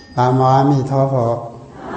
南无阿弥陀佛。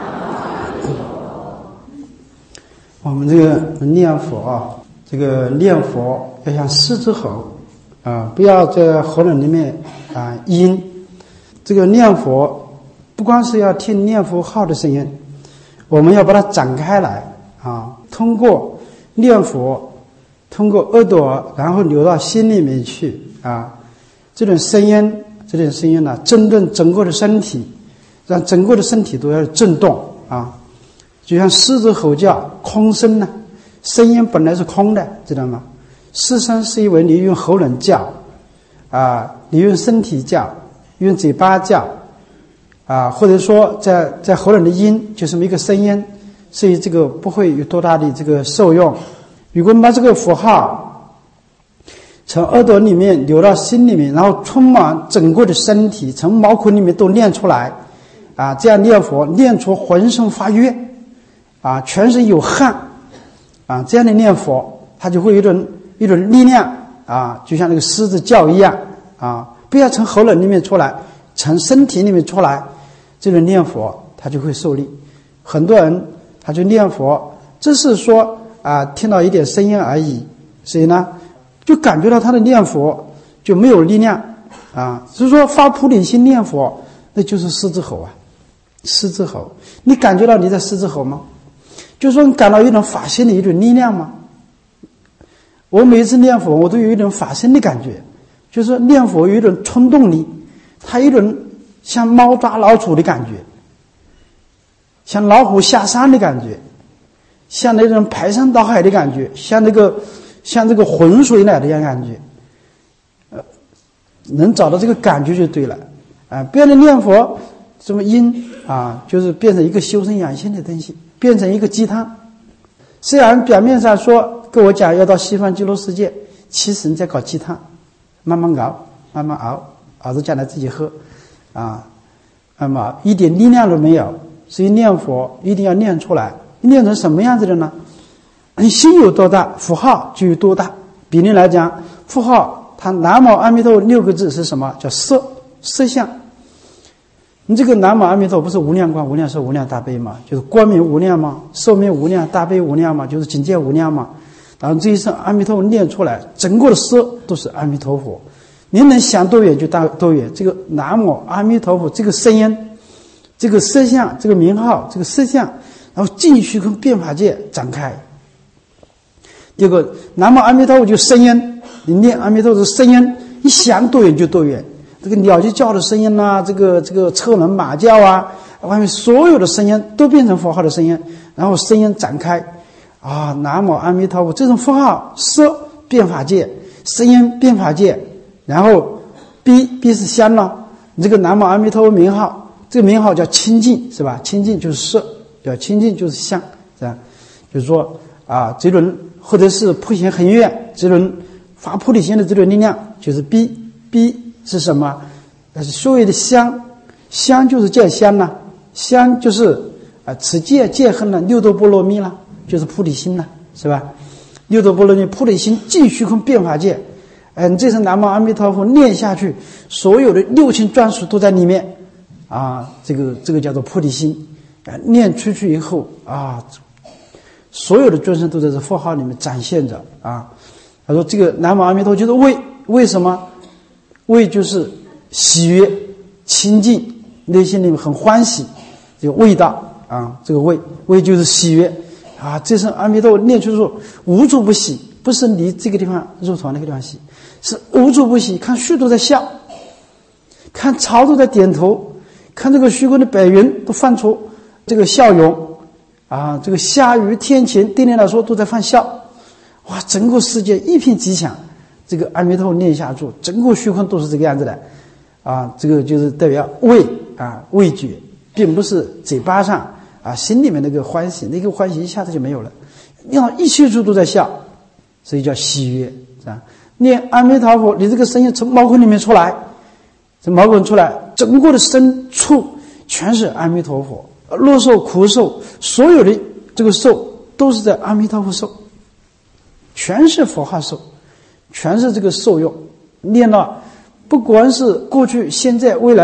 我们这个念佛啊，这个念佛要像狮子吼啊，不要在喉咙里面啊音。这个念佛不光是要听念佛号的声音，我们要把它展开来啊，通过念佛，通过耳朵，然后流到心里面去啊。这种声音呢，震动整个的身体，让整个的身体都要震动啊。就像狮子吼叫，空声呢，声音本来是空的，知道吗？狮声是因为你用喉咙叫啊，你用身体叫，用嘴巴叫啊，或者说在喉咙的音就是一个声音，所以这个不会有多大的这个受用。如果我们把这个符号从耳朵里面流到心里面，然后充满整个的身体，从毛孔里面都念出来啊，这样念佛念出浑身发热啊，全身有汗啊，这样的念佛它就会有一种力量啊，就像那个狮子叫一样啊，不要从喉咙里面出来，从身体里面出来，这种念佛它就会受力。很多人他就念佛，只是说啊听到一点声音而已，所以呢就感觉到他的念佛就没有力量啊。所以说发菩提心念佛，那就是狮子吼啊，狮子吼。你感觉到你在狮子吼吗？就是说你感到一种法心的一种力量吗？我每一次念佛我都有一种法心的感觉，就是说念佛有一种冲动力，它有一种像猫抓老鼠的感觉，像老虎下山的感觉，像那种排山倒海的感觉，像这个浑水来的样感觉，能找到这个感觉就对了啊！不要的念佛什么因啊，就是变成一个修身养性的东西，变成一个鸡汤。虽然表面上说跟我讲要到西方极乐世界，其实你在搞鸡汤，慢慢熬，慢慢熬着将来自己喝啊，那么一点力量都没有。所以念佛一定要念出来，念成什么样子的呢？你心有多大，符号就有多大。比例来讲，符号它南无阿弥陀6个字是什么？叫色相。你这个南无阿弥陀不是无量光、无量寿、无量大悲嘛？就是光明无量嘛，寿命无量，大悲无量嘛，就是境界无量嘛。然后这一声阿弥陀佛念出来，整个的色都是阿弥陀佛，你能想多远就多远。这个南无阿弥陀佛这个声音，这个色相，这个名号，这个色相，然后尽虚空变法界展开。这个南无阿弥陀佛就声音，你念阿弥陀佛的声音，一想多远就多远。这个鸟就叫的声音啊，这个车轮马叫啊，外面所有的声音都变成符号的声音，然后声音展开啊，南无阿弥陀佛这种符号色变法界，声音变法界，然后逼是香了。你这个南无阿弥陀佛名号，这个名号叫清净，是吧？清净就是色，叫清净就是香，是吧？就是说啊，这轮或者是普贤恒愿，这轮发菩提心的这种力量，就是逼是什么？那是所谓的香，香就是见香了，香就是持戒恨了，六度波罗蜜了，就是菩提心了，是吧？六度波罗蜜菩提心尽虚空变法界，这是南无阿弥陀佛念下去，所有的六情专属都在里面啊，这个叫做菩提心念出去以后啊，所有的众生都在这符号里面展现着啊。他说这个南无阿弥陀佛就是为什么？为就是喜悦清净，内心里面很欢喜，这个味道啊，这个味就是喜悦啊。这声阿弥陀佛念出说无处不喜，不是你这个地方入头那个地方喜，是无处不喜。看树都在笑，看草都在点头，看这个虚空的百云都放出这个笑容啊，这个下雨天晴对你来说都在放笑，哇，整个世界一片吉祥。这个阿弥陀佛念下去，整个虚空都是这个样子的啊，这个就是代表味觉，并不是嘴巴上啊心里面那个欢喜，那个欢喜一下子就没有了，念到一切处都在笑，所以叫喜悦，是吧？念阿弥陀佛，你这个声音从毛孔里面出来，从毛孔出来，整个的深处全是阿弥陀佛，乐受苦受，所有的这个受都是在阿弥陀佛受，全是佛号受，全是这个受用。念到不管是过去现在未来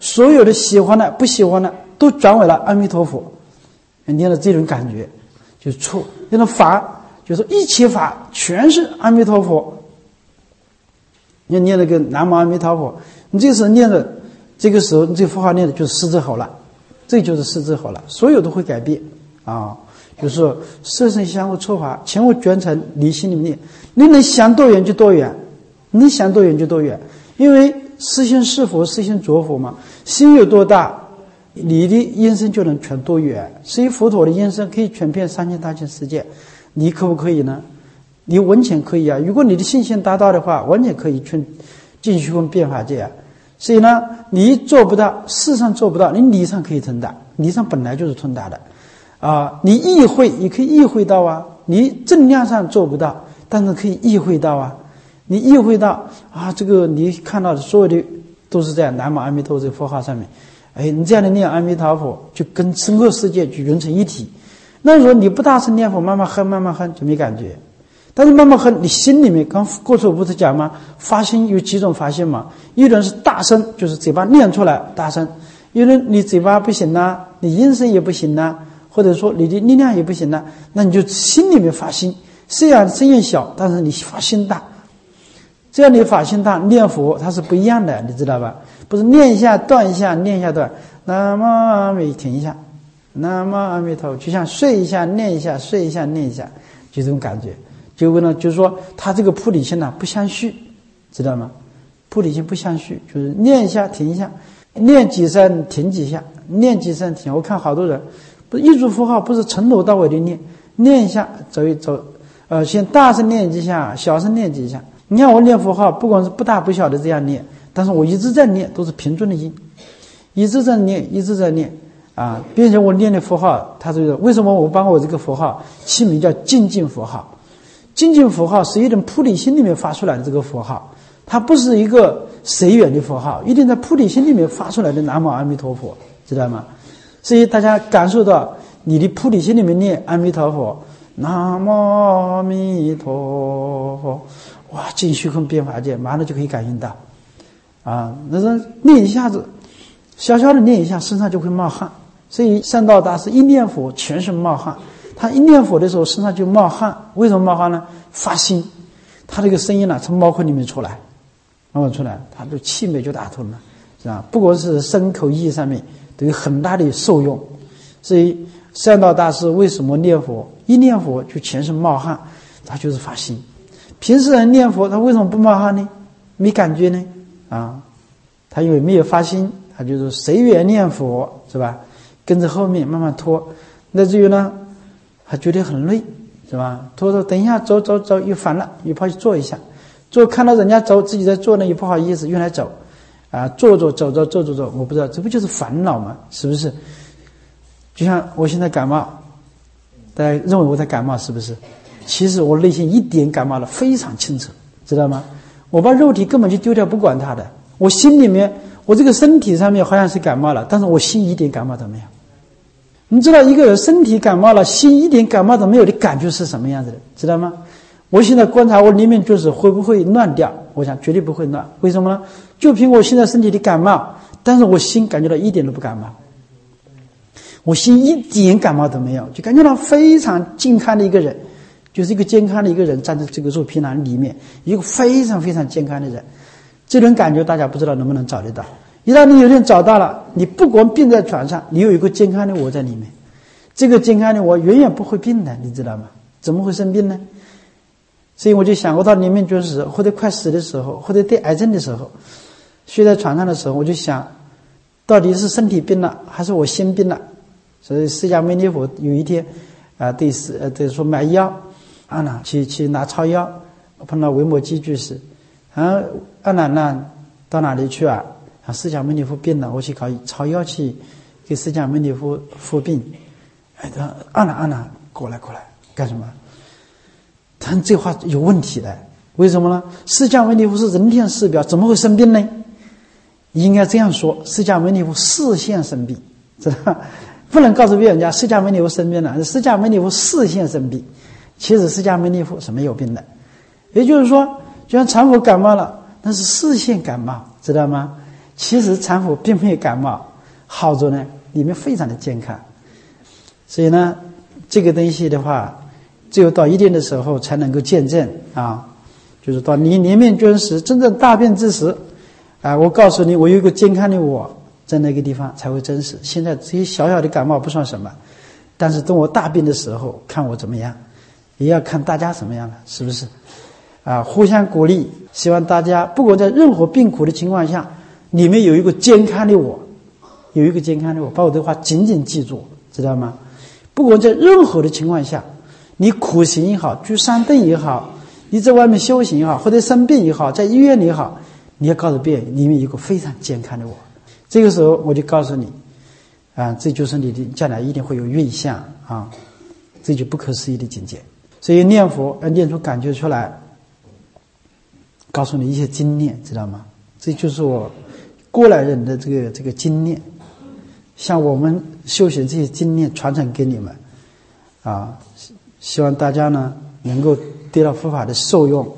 所有的喜欢的、不喜欢的都转为了阿弥陀佛。念的这种感觉就是错，那种法就是一切法全是阿弥陀佛。你念那个南无阿弥陀佛，你这个时候念的，这个时候你这个佛号念的就是狮子吼了，这就是狮子吼了，所有都会改变啊。就是说色身相互错法，前无卷尘，离心里面念，你能想多远就多远，你能想多远就多远，因为实心是佛，实心着佛嘛，心有多大，你的音声就能传多远。所以佛陀的音声可以传遍3000大千世界，你可不可以呢？你完全可以啊！如果你的信心达到的话，完全可以去进虚空变法界啊。所以呢，你做不到，事上做不到，你理上可以通达，理上本来就是通达的啊。你意会也可以意会到啊，你正量上做不到，但是可以意会到啊。你意会到啊，这个你看到的所有的都是在南无阿弥陀这个佛号上面。哎，你这样的念阿弥陀佛，就跟整个世界就融成一体。那时候你不大声念佛，慢慢哼，慢慢哼就没感觉。但是慢慢哼，你心里面刚过去我不是讲吗？发心有几种发心嘛？一种是大声，就是嘴巴念出来大声；一种你嘴巴不行啦，你音声也不行啦，或者说你的力量也不行啦，那你就心里面发心。虽然声音小，但是你发心大。这样你发心大，念佛它是不一样的，你知道吧？不是念一下断一下，念一下断，南无阿弥停一下，南无阿弥陀，就像睡一下念一下，睡一下念一下，就这种感觉。就为了就是说，他这个菩提心呢不相续，知道吗？菩提心不相续，就是念一下停一下，念几声停几下，念几声停。我看好多人不是一组符号，不是从头到尾的念，念一下走一走，先大声念几下，小声念几下。你看我念符号，不管是不大不小的这样念，但是我一直在念，都是平顺的音，一直在念，一直在念啊。并且我念的符号，它这个为什么我把我这个符号起名叫精进符号？精进符号是一种菩提心里面发出来的这个符号，它不是一个随缘的符号，一定在菩提心里面发出来的南无阿弥陀佛，知道吗？所以大家感受到你的菩提心里面念阿弥陀佛，南无阿弥陀佛，哇，进虚空变法界，马上就可以感应到啊！那是念一下子，小小的念一下，身上就会冒汗。所以善道大师一念佛全身冒汗，他一念佛的时候身上就冒汗。为什么冒汗呢？发心，他这个声音呢从毛孔里面出来，慢慢出来，他的气脉就打通了，是吧？不管是身口意上面都有很大的受用。所以善道大师为什么念佛一念佛就全身冒汗？他就是发心。平时人念佛他为什么不冒汗呢？没感觉呢？啊，他因为没有发心，他就是随缘念佛，是吧？跟着后面慢慢拖，那至于呢他觉得很累，是吧？拖等一下走又烦了，又跑去坐一下，坐看到人家走自己在坐呢又不好意思又来走啊，走，我不知道这不就是烦恼吗？是不是？就像我现在感冒，大家认为我在感冒是不是？其实我内心一点感冒了非常清楚，知道吗？我把肉体根本就丢掉不管它的，我心里面我这个身体上面好像是感冒了，但是我心一点感冒都没有。你知道一个人身体感冒了心一点感冒都没有的感觉是什么样子的，知道吗？我现在观察我里面就是会不会乱掉，我想绝对不会乱。为什么呢？就凭我现在身体的感冒，但是我心感觉到一点都不感冒，我心一点感冒都没有，就感觉到非常健康的一个人，就是一个健康的一个人站在这个肉皮囊里面，一个非常非常健康的人。这种感觉大家不知道能不能找得到。一旦你有天找到了，你不光病在床上，你有一个健康的我在里面，这个健康的我远远不会病的，你知道吗？怎么会生病呢？所以我就想，我到临命终时或者快死的时候，或者得癌症的时候，睡在床上的时候，我就想到底是身体病了还是我心病了。所以释迦牟尼佛有一天对说买药去拿抄药，碰到维摩诘居士，阿难呢到哪里去啊？释迦牟尼佛病了，我去抄药去给释迦牟尼佛服病。他阿难过来干什么？他这话有问题的，为什么呢？释迦牟尼佛是人天师表，怎么会生病呢？应该这样说，释迦牟尼佛示现生病，知道？不能告诉别人家释迦牟尼佛生病了，释迦牟尼佛示现生病，其实释迦牟尼佛是没有病的。也就是说，就像禅佛感冒了，那是示现感冒，知道吗？ 其实禅佛并没有感冒，好着呢，里面非常的健康。所以呢，这个东西的话，只有到一定的时候才能够见证啊，就是到你临命终时，真正大病之时啊，我告诉你，我有一个健康的我在那个地方才会真实。现在这些小小的感冒不算什么，但是等我大病的时候，看我怎么样，也要看大家什么样了，是不是？啊，互相鼓励，希望大家不管在任何病苦的情况下，里面有一个健康的我，有一个健康的我，把我的话紧紧记住，知道吗？不管在任何的情况下，你苦行也好，居山洞也好，你在外面修行也好，或者生病也好，在医院里也好，你要告诉别人，里面有一个非常健康的我。这个时候我就告诉你啊，这就是你的将来一定会有运相啊，这就不可思议的境界。所以念佛要念出感觉出来，告诉你一些经验，知道吗？这就是我过来人的这个经验，像我们修行这些经验传承给你们啊，希望大家呢能够得到佛法的受用。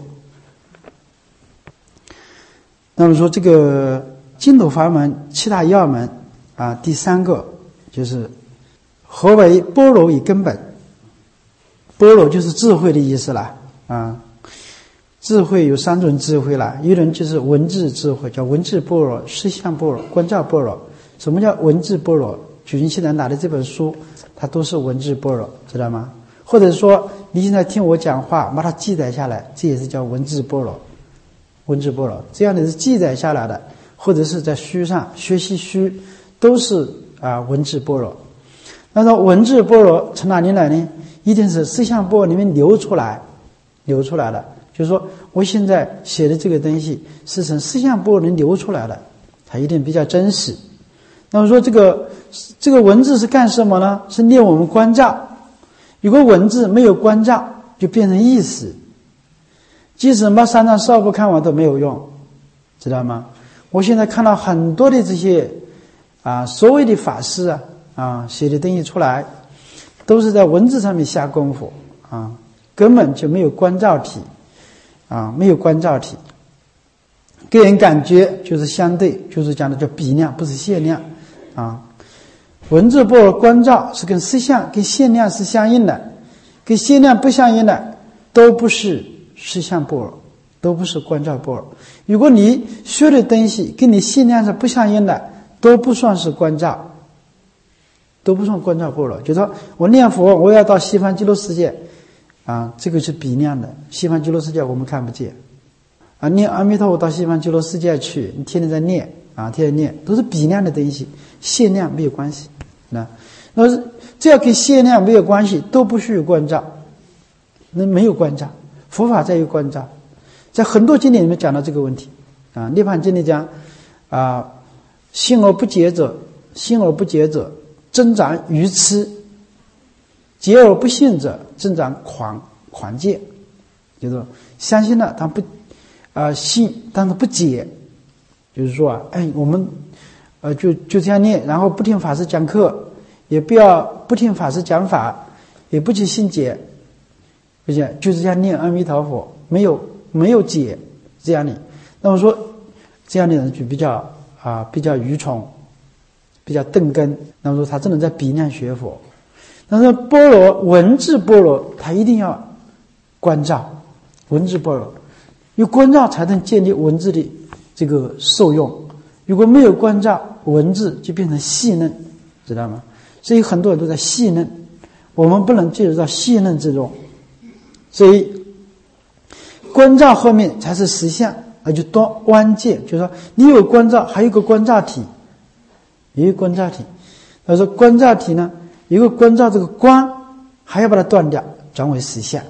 那么说这个净土法门七大要门啊，第三个就是何为般若以根本？般若就是智慧的意思啦啊。智慧有三种智慧啦，一种就是文字智慧，叫文字般若、实相般若、观照般若。什么叫文字般若？举行现在拿的这本书，它都是文字般若，知道吗？或者说你现在听我讲话，把它记载下来，这也是叫文字般若。文字般若这样的是记载下来的，或者是在书上学习书，都是文字般若。那么文字般若从哪里来呢？一定是实相般若里面流出来的。就是说我现在写的这个东西是从实相般若能流出来的，它一定比较真实。那么说这个文字是干什么呢？是念我们观照。如果文字没有观照，就变成意识，即使把三藏十二部看完都没有用，知道吗？我现在看到很多的这些所谓的法师写的东西出来，都是在文字上面下功夫根本就没有观照体没有观照体，给人感觉就是相对，就是讲的叫比量，不是限量文字般若观照是跟实相跟限量是相应的，跟限量不相应的都不是实相般若，都不是观照般若。如果你学的东西跟你限量是不相应的，都不算是观照，都不算观照般若。就是说我念佛，我要到西方极乐世界这个是比量的，西方极乐世界我们看不见念阿弥陀佛到西方极乐世界去，你天天在念天天念，都是比量的东西，限量没有关系。那只要跟限量没有关系，都不需要观照。那没有观照，佛法在于观照，在很多经典里面讲到这个问题涅槃经里讲信而不解者增长愚痴，解而不信者增长狂戒。就是说相信了但不信，但是不解。就是说我们就这样念，然后不听法师讲课，也不听法师讲法，也不去信解，而且就是这样念阿弥陀佛，没有解这样的。那么说这样的人就比较愚蠢，比较钝根。那么说他只能在比量学佛。那么般若文字般若，他一定要观照文字般若，有观照才能建立文字的这个受用。如果没有观照，文字就变成细嫩，知道吗？所以很多人都在细嫩，我们不能介入到细嫩之中。所以观照后面才是实相，就多关键，就是说你有观照，还有一个观照体，有一个观照体。他说观照体呢，一个观照这个观还要把它断掉，转为实相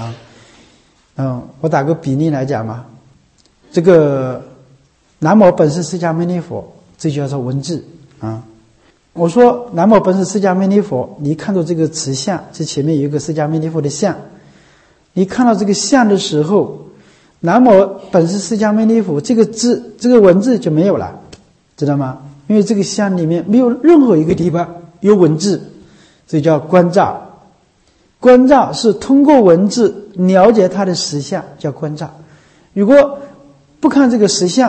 我打个比例来讲嘛，这个南无本师释迦牟尼佛，这就叫做文字我说南无本师释迦牟尼佛，你看到这个词相，这前面有一个释迦牟尼佛的相，你看到这个相的时候，南无本师释迦牟尼佛这个字，这个文字就没有了，知道吗？因为这个相里面没有任何一个地方有文字，这叫观照。观照是通过文字了解它的实相，叫观照。如果不看这个实相，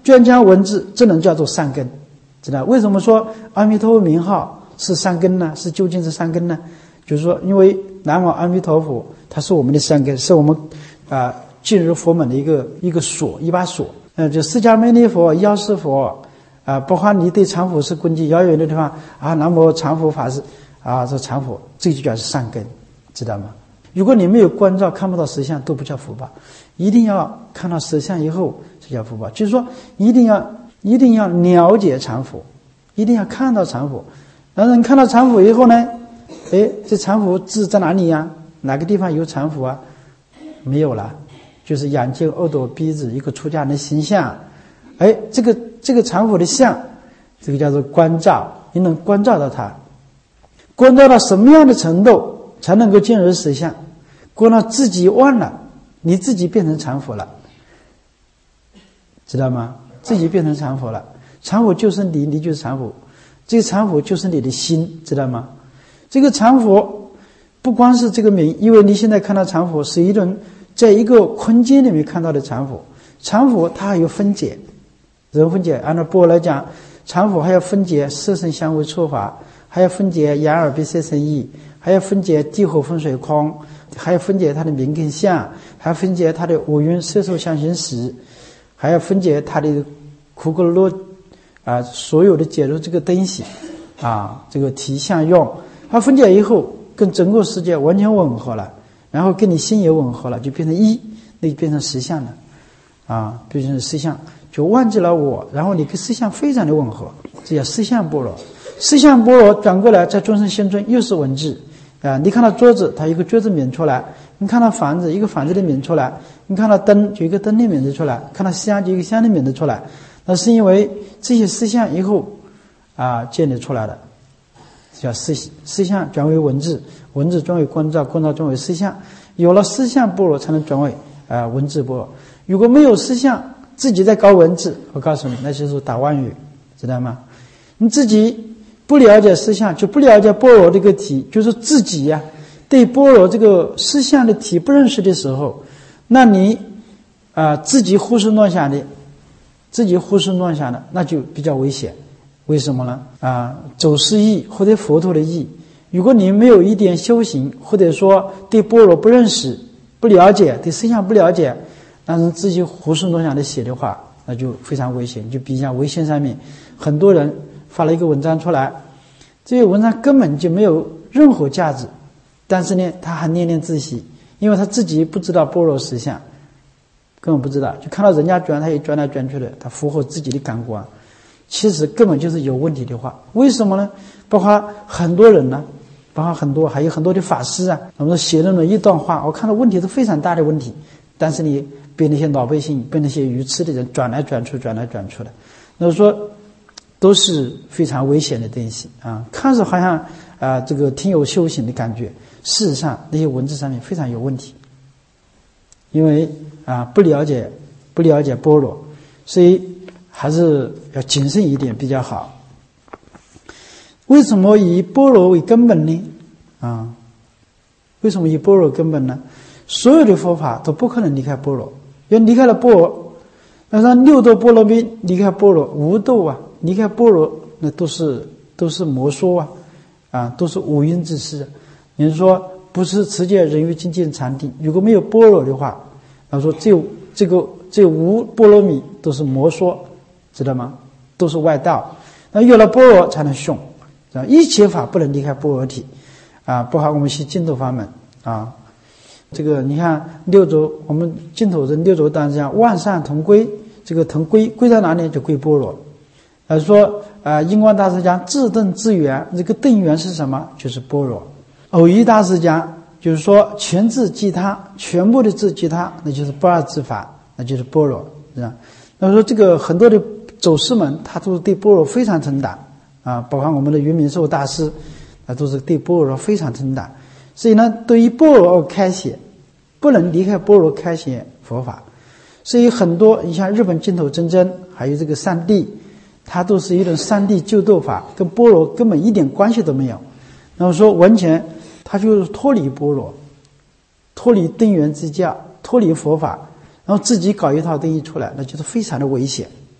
专讲文字，这能叫做善根，知道为什么说阿弥陀佛名号是善根呢？是究竟是善根呢？就是说，因为南无阿弥陀佛，它是我们的善根，是我们进入佛门的一个锁，一把锁。就释迦牟尼佛、药师佛包括你对常佛是根基遥远的地方南无常佛法师这常佛，这就叫善根，知道吗？如果你没有关照，看不到实相，都不叫福报。一定要看到实相以后才叫福报。就是说，一定要了解常佛，一定要看到常佛。然后你看到常佛以后呢，这常佛字在哪里呀？哪个地方有常佛啊？没有了，就是眼睛、耳朵、鼻子，一个出家人的形象。这个常佛的相，这个叫做关照，你能关照到它，关照到什么样的程度才能够进入实相？关照自己忘了，你自己变成常佛了，知道吗？自己变成常佛了，常佛就是你，你就是常佛，这个常佛就是你的心，知道吗？这个常佛不光是这个名，因为你现在看到常佛是一种在一个空间里面看到的常佛，常佛它还有分解，人分解，按照波来讲，常佛还要分解色声香味触法，还要分解眼耳鼻舌身意，还要分解地火风水空，还要分解它的名跟相，还要分解它的五蕴色受想行识，还要分解它的苦果乐所有的解入这个东西这个体相用，它分解以后跟整个世界完全吻合了，然后跟你心也吻合了，就变成一，那就变成实相了变成实相，就忘记了我，然后你跟实相非常的吻合，这叫实相般若。实相般若转过来在众生心中又是文字你看到桌子，它有一个桌子名出来，你看到房子，一个房子的名出来，你看到灯，就一个灯的名字出来，看到香，就一个香的名字出来，那是因为这些实相以后建立出来的，叫实相转为文字，文字转为观照，观照转为实相，有了实相般若才能转为文字般若。如果没有实相，自己在搞文字，我告诉你，那就是打妄语，知道吗？你自己不了解实相，就不了解般若这个体，就是自己对般若这个实相的体不认识的时候，那你自己胡思乱想的，那就比较危险。为什么呢？走失意或者佛陀的意，如果你没有一点修行，或者说对般若不认识、不了解，对实相不了解，但是自己胡思乱想的写的话，那就非常危险。就比如像微信上面很多人发了一个文章出来，这个文章根本就没有任何价值，但是呢他还念念自喜，因为他自己不知道般若实相，根本不知道，就看到人家转他也转来转去的，他符合自己的感官，其实根本就是有问题的话。为什么呢？包括很多人呢，还有很多的法师我们写了一段话，我看到问题是非常大的问题，但是你被那些老百姓，被那些愚痴的人转来转去的，那说都是非常危险的东西看着好像这个挺有修行的感觉，事实上那些文字上面非常有问题，因为不了解般若，所以还是要谨慎一点比较好。为什么以般若为根本呢？为什么以般若根本呢？所有的佛法都不可能离开般若，要离开了般若，那像六度波罗蜜离开般若，无度离开般若，那都是魔说都是五阴之事。也就是说，不是持戒、忍辱、精进、禅定，如果没有般若的话，那说这无波罗蜜都是魔说，知道吗？都是外道。那有了般若才能雄，一切法不能离开般若体包括我们学净土法门这个你看六祖，我们净土人六祖当讲万善同归，这个同归在哪里？就归般若。说印光大师讲自顿自圆，这个顿圆是什么？就是般若。偶一大师讲就是说全自即他，全部的自即他，那就是不二之法，那就是般若，是吧？那么说这个很多的祖师们他都是对般若非常称达包括我们的云明寿大师都是对般若非常称达。所以呢，对于般若而开显，不能离开般若开显佛法。所以很多你像日本净土真真，还有这个三谛，它都是一种三谛救度法，跟般若根本一点关系都没有。那么说完全它就是脱离般若，脱离顿圆之教，脱离佛法，然后自己搞一套东西出来，那就是非常的危险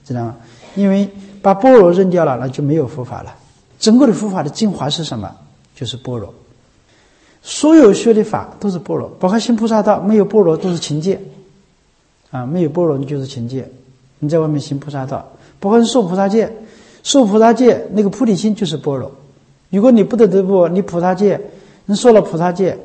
知道吗？因为把般若扔掉了，那就没有佛法了。整个的佛法的精华是什么？就是般若。所有学的法都是般若，包括行菩萨道，没有般若都是情戒没有般若你就是情戒。你在外面行菩萨道，包括受菩萨戒，受菩萨戒那个菩提心就是般若。如果你不得不你菩萨戒，你受了菩萨戒，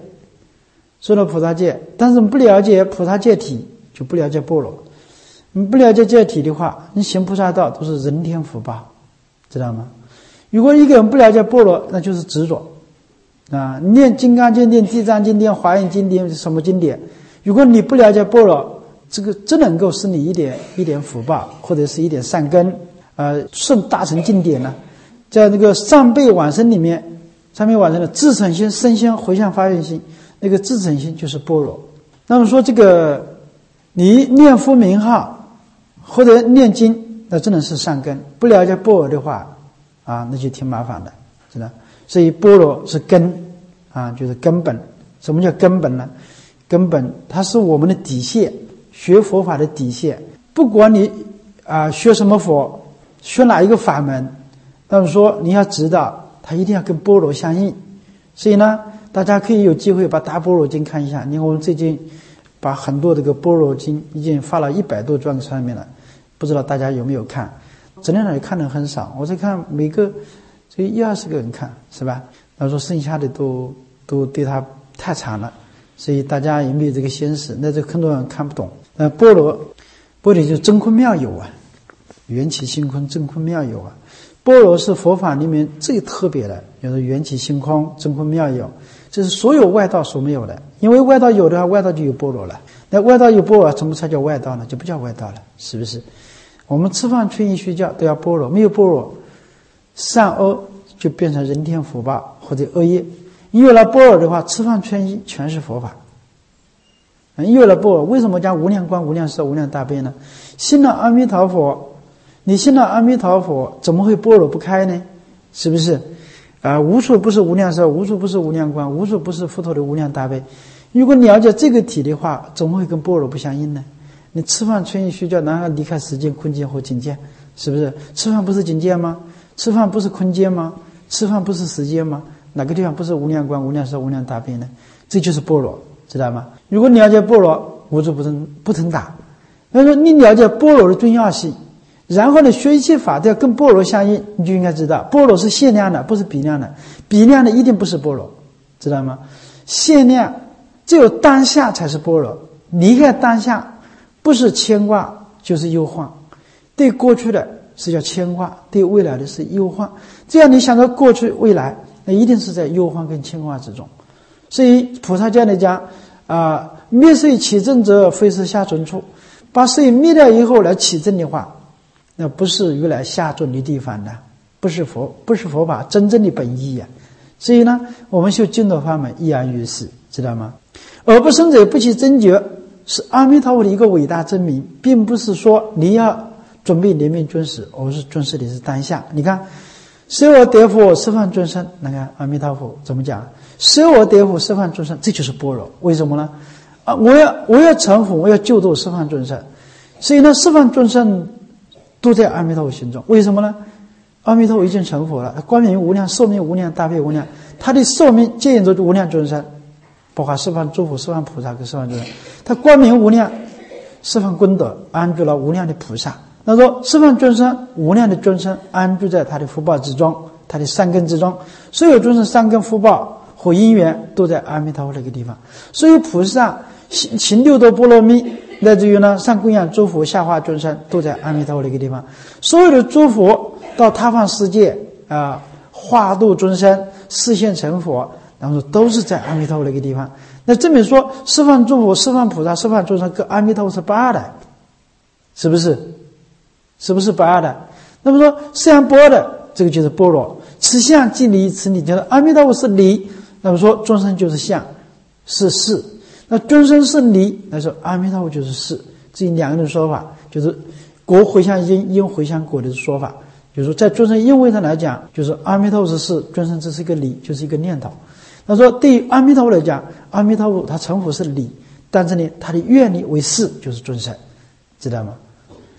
但是不了解菩萨戒体，就不了解般若。你不了解戒体的话，你行菩萨道都是人天福报，知道吗？如果一个人不了解般若，那就是执着念金刚经典、地藏经典、华严经典什么经典，如果你不了解般若，这个只能够使你一点福报，或者是一点善根顺大乘经典呢，在那个上辈往生里面，上辈往生的自诚心、身心、回向发愿心，那个自诚心就是般若。那么说这个你念佛名号或者念经，那真的是善根。不了解般若的话那就挺麻烦的，知道？所以般若是根就是根本。什么叫根本呢？根本它是我们的底线，学佛法的底线。不管你学什么佛，学哪一个法门，但是说你要知道它一定要跟般若相应。所以呢，大家可以有机会把大般若经看一下。你看我们最近把很多这个般若经已经发了100多卷上面了，不知道大家有没有看？整天也看的很少，我在看每个这1-20个人看，是吧？他说剩下的都对他太长了，所以大家也没有这个心思，那这很多人看不懂。般若就是真空妙有缘起性空，真空妙有般若是佛法里面最特别的，就是缘起性空，真空妙有，这是所有外道所没有的。因为外道有的话，外道就有般若了。那外道有般若，怎么才叫外道呢？就不叫外道了，是不是？我们吃饭、穿衣、睡觉都要般若，没有般若，善恶就变成人天福报或者恶业。有了般若的话，吃饭穿衣全是佛法。有了般若，为什么讲无量光、无量寿、无量大悲呢？信了阿弥陀佛，你信了阿弥陀佛，怎么会般若不开呢？是不是？无处不是无量寿，无处不是无量光，无处不是佛陀的无量大悲。如果了解这个体的话，怎么会跟般若不相应呢？你吃饭、穿衣、睡觉，哪离开时间、空间或境界？是不是？吃饭不是境界吗？吃饭不是空间吗？吃饭不是时间吗？哪个地方不是无量光、无量寿、无量大悲呢？这就是般若，知道吗？如果了解般若，无处不成打。那说你了解般若的重要性，然后呢，学一切法都要跟般若相应，你就应该知道，般若是限量的，不是比量的。比量的一定不是般若，知道吗？限量只有当下才是般若，离开当下不是牵挂就是忧患。对过去的是叫牵挂，对未来的是忧患。这样你想到过去未来，那一定是在忧患跟牵挂之中。所以菩萨教里讲灭岁起正者，非是下尊处。把岁灭掉以后来起正的话，那不是原来下尊的地方的，不是佛法真正的本意所以呢，我们修净土法门一样于是，知道吗？而不生者不起真觉，是阿弥陀佛的一个伟大真名，并不是说你要准备临命尊死，而是尊死的是当下。你看，舍我得佛，十方众生，那个阿弥陀佛怎么讲？舍我得佛，十方众生，这就是般若。为什么呢？我要成佛，我要救度十方众生，所以呢，十方众生都在阿弥陀佛心中。为什么呢？阿弥陀佛已经成佛了，光明无量，寿命无量，大悲无量，他的寿命接引着无量众生，包括十方诸佛、十方菩萨跟十方众生，他光明无量，十方功德安住了无量的菩萨。那说十方众生无量的众生安住在他的福报之中，他的善根之中，所有众生善根福报和因缘都在阿弥陀佛那个地方。所以菩萨行六度波罗蜜，乃至于呢上供养诸佛下化众生，都在阿弥陀佛那个地方。所有的诸佛到他方世界化度众生，示现成佛，然后都是在阿弥陀佛那个地方。那证明说十方诸佛、十方菩萨、十方众生跟阿弥陀佛是不二的，是不是？是不是不二的？那么说相般的，这个就是般若。此相即理，此理就是阿弥陀佛是理，那么说众生就是相，是事。那众生是理，那说阿弥陀佛就是事。这两个人说法，就是果回向因，因回向果的说法。就是说在众生因位上来讲，就是阿弥陀佛是事，众生只是一个理，就是一个念头。他说对于阿弥陀佛来讲，阿弥陀佛他成佛是理，但是呢他的愿力为事，就是众生，知道吗？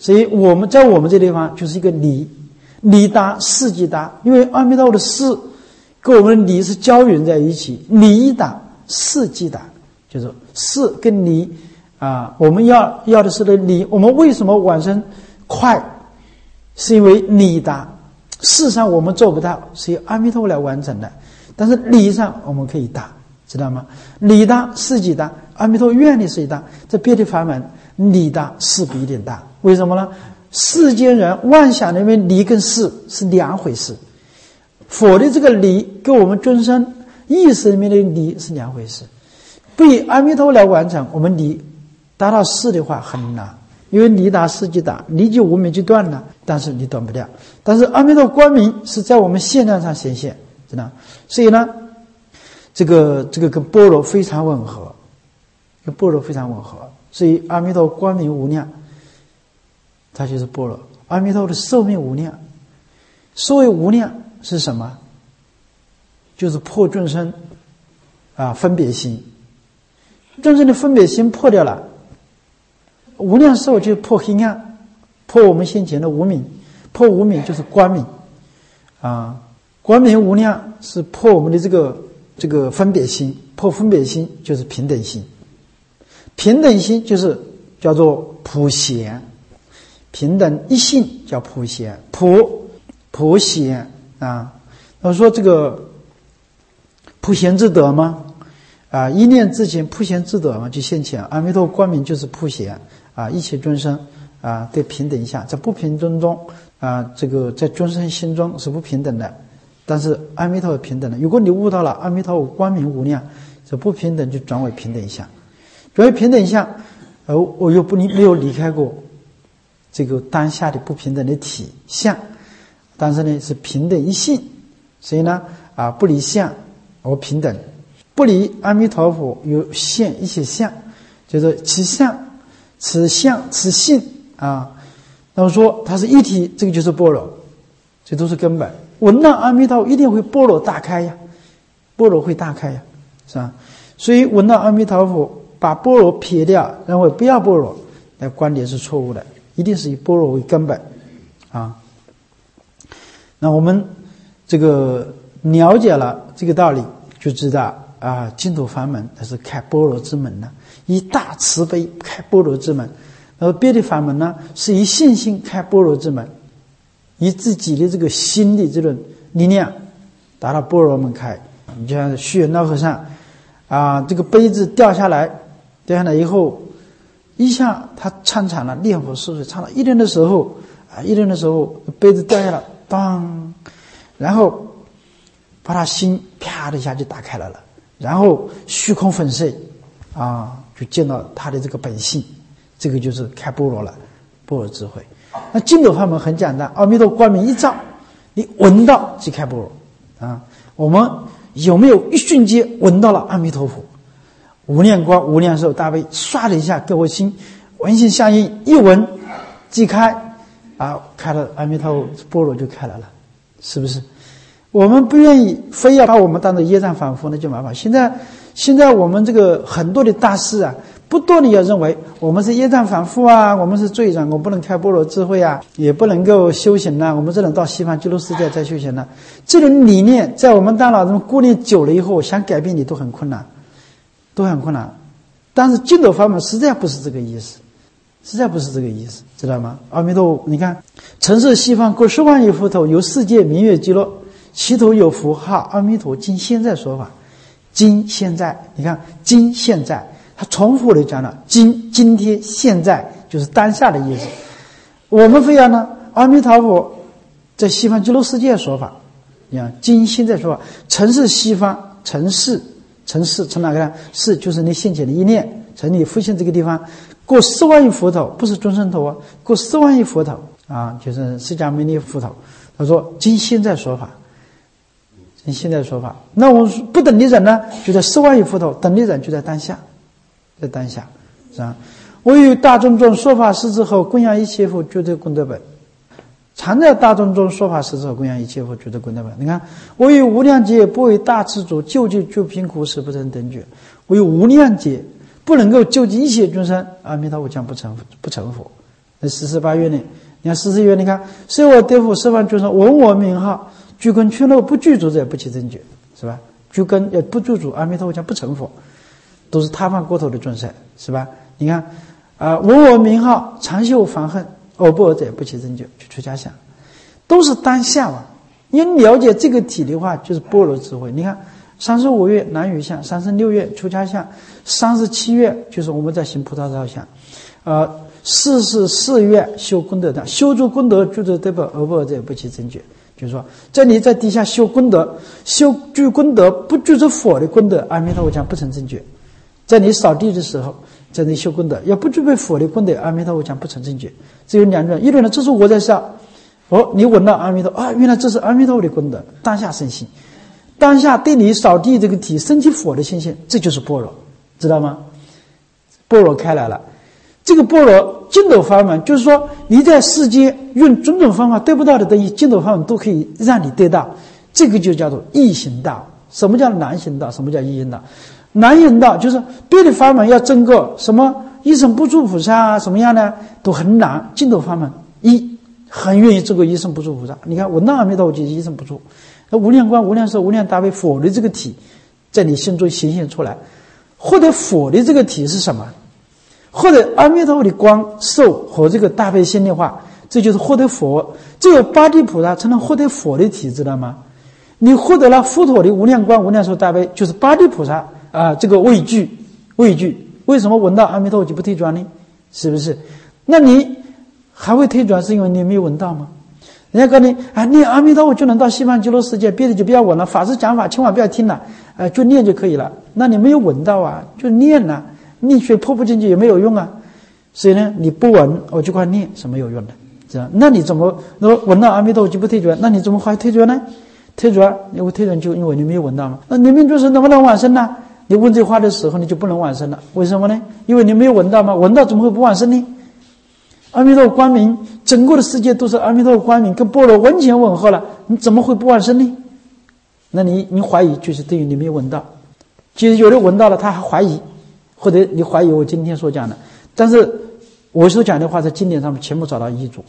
所以我们在我们这地方就是一个理，理达事即达，因为阿弥陀佛的事跟我们的理是交融在一起，理一达事即达，就是事跟理我们要的是的理。我们为什么往生快，是因为理达，事上我们做不到，是由阿弥陀佛来完成的，但是理上我们可以达，知道吗？理达事即达，阿弥陀佛愿力是一达，在别的法门理达事不一定大，为什么呢？世间人妄想认为理跟事是两回事，佛的这个理跟我们尊生意识里面的理是两回事，不以阿弥陀佛来完成，我们理达到事的话很难，因为理达事即达，理就无明就断了，但是你断不掉。但是阿弥陀光明是在我们现量上显现，知道？所以呢，这个跟般若非常吻合，跟般若非常吻合。所以阿弥陀光明无量，它就是般若。阿弥陀的寿命无量，所谓无量是什么？就是破众生分别心，众生的分别心破掉了。无量寿就是破黑暗，破我们先前的无明，破无明就是光明光明无量是破我们的这个分别心，破分别心就是平等心，平等心就是叫做普贤，平等一性叫普贤，普贤我说这个普贤之德吗？一念之前普贤之德嘛，就现前阿弥陀光明就是普贤一切众生对平等相，在不平等中这个在众生心中是不平等的，但是阿弥陀佛平等的。如果你悟到了阿弥陀佛光明无量，这不平等就转为平等相，转为平等相，我又没有离开过这个当下的不平等的体相，但是呢是平等一性，所以呢不离相而平等，不离阿弥陀佛有现一切相，就是其相此相此性那么说它是一体，这个就是般若，这都是根本。闻到阿弥陀佛一定会般若大开呀，般若会大开呀，是吧？所以闻到阿弥陀佛把般若撇掉，认为不要般若，那观点是错误的，一定是以般若为根本那我们这个了解了这个道理，就知道净土法门它是开般若之门呢，以大慈悲开般若之门。而别的法门呢，是以信心开般若之门，以自己的这个心的这种力量达到般若门开。你就像虚云老和尚这个杯子掉下来以后，一下他参禅了，念佛受水，参了一人的时候杯子掉下来，当，然后把他心啪的一下就打开了，然后虚空粉碎就见到他的这个本性，这个就是开般若了，般若智慧。那净土法门很简单，阿弥陀光明一照，你闻到即开般若我们有没有一瞬间闻到了阿弥陀佛无量光无量寿大悲，唰的一下跟我心闻心相应，一闻即开开了阿弥陀佛般若就开来了，是不是？我们不愿意，非要把我们当作业障反复，那就麻烦。现在我们这个很多的大师不断的要认为我们是业障反复我们是罪人，我不能开般若智慧也不能够修行我们只能到西方极乐世界再修行了。这种理念在我们大脑中固定久了以后，想改变你都很困难，但是净土法门实在不是这个意思，知道吗？阿弥陀佛，你看曾是西方过10万亿佛头，由世界名曰极乐，其头有符号阿弥陀，今现在说法。今现在，你看今现在他重复的讲了，今天现在就是当下的意思。我们非要呢阿弥陀佛在西方极乐世界说法，你看今现在说法，曾是西方，曾哪个呢？是就是你现前的一念，从你复现这个地方过10万亿佛头，不是众生头过10万亿佛头就是释迦牟尼佛头。他说今现在说法，那我们不等的人呢，就在10万亿佛头，等的人就在当下，是吧？我与大众中说法时之后，供养一切佛绝对功德本。常在大众中说法时之后，供养一切佛绝对功德本。你看，我与无量劫不为大智主，救济诸贫苦使不成等觉。我有无量劫不能够救济一切众生，阿弥陀佛将不成佛。 那48愿力，你看44愿，你看虽我得福十方众生闻我名号，具根群乐不具足者不起正觉，是吧？具根也不具足，阿弥陀佛讲不成佛，都是他方国土的众生，是吧？你看闻我名号，常修防恨，偶不尔者不起正觉，去出家相，都是当下嘛。你了解这个体的话，就是般若智慧。你看35愿南语相，36愿出家相，37愿就是我们在行菩萨道相，44愿修功德的，修诸功德具足得本，而不尔者不起正觉。就是说，在你在底下修功德，修具功德不具足佛的功德，阿弥陀佛讲不成正觉。在你扫地的时候，在你修功德，要不具备佛的功德，阿弥陀佛讲不成正觉。只有两种，一种呢，这是我在扫，你闻到阿弥陀原来这是阿弥陀佛的功德，当下生信，当下对你扫地这个体升起佛的信心，这就是般若，知道吗？般若开来了。这个般若净土法门，就是说你在世间用种种方法得不到的东西，净土法门都可以让你得到，这个就叫做易行道。什么叫难行道？什么叫易行道？难行道就是别的法门要证个什么一生不住菩萨啊，什么样呢，都很难。净土法门很愿意证个一生不住菩萨。你看闻到阿弥陀佛就是一生不住，那无量光无量寿无量大悲佛的这个体在你心中显现出来，获得佛的这个体是什么？获得阿弥陀佛的光寿和这个大悲心的话，这就是获得佛。只有八地菩萨才能获得佛的体，知道吗？你获得了佛陀的无量光无量寿大悲，就是八地菩萨这个畏惧。为什么闻到阿弥陀佛就不退转呢？是不是？那你还会退转，是因为你没有闻到吗？人家告诉你念阿弥陀佛就能到西方极乐世界，别的就不要闻了，法师讲法千万不要听了，就念就可以了。那你没有闻到啊，就念了，念学破不进去也没有用啊。所以呢，你不闻我就快念是没有用的，这样。那你怎么闻到阿弥陀佛就不退转？那你怎么还退转呢？退转因为退转就因为你没有闻到嘛。那你命中是能不能往生呢？你问这话的时候你就不能往生了，为什么呢？因为你没有闻到嘛，闻到怎么会不往生呢？阿弥陀佛光明，整个的世界都是阿弥陀佛光明，跟般若完全吻合了，你怎么会不往生呢？那你怀疑就是对于你没有闻到。其实有的闻到了他还怀疑，或者你怀疑我今天所讲的，但是我所讲的话在经典上面全部找到依据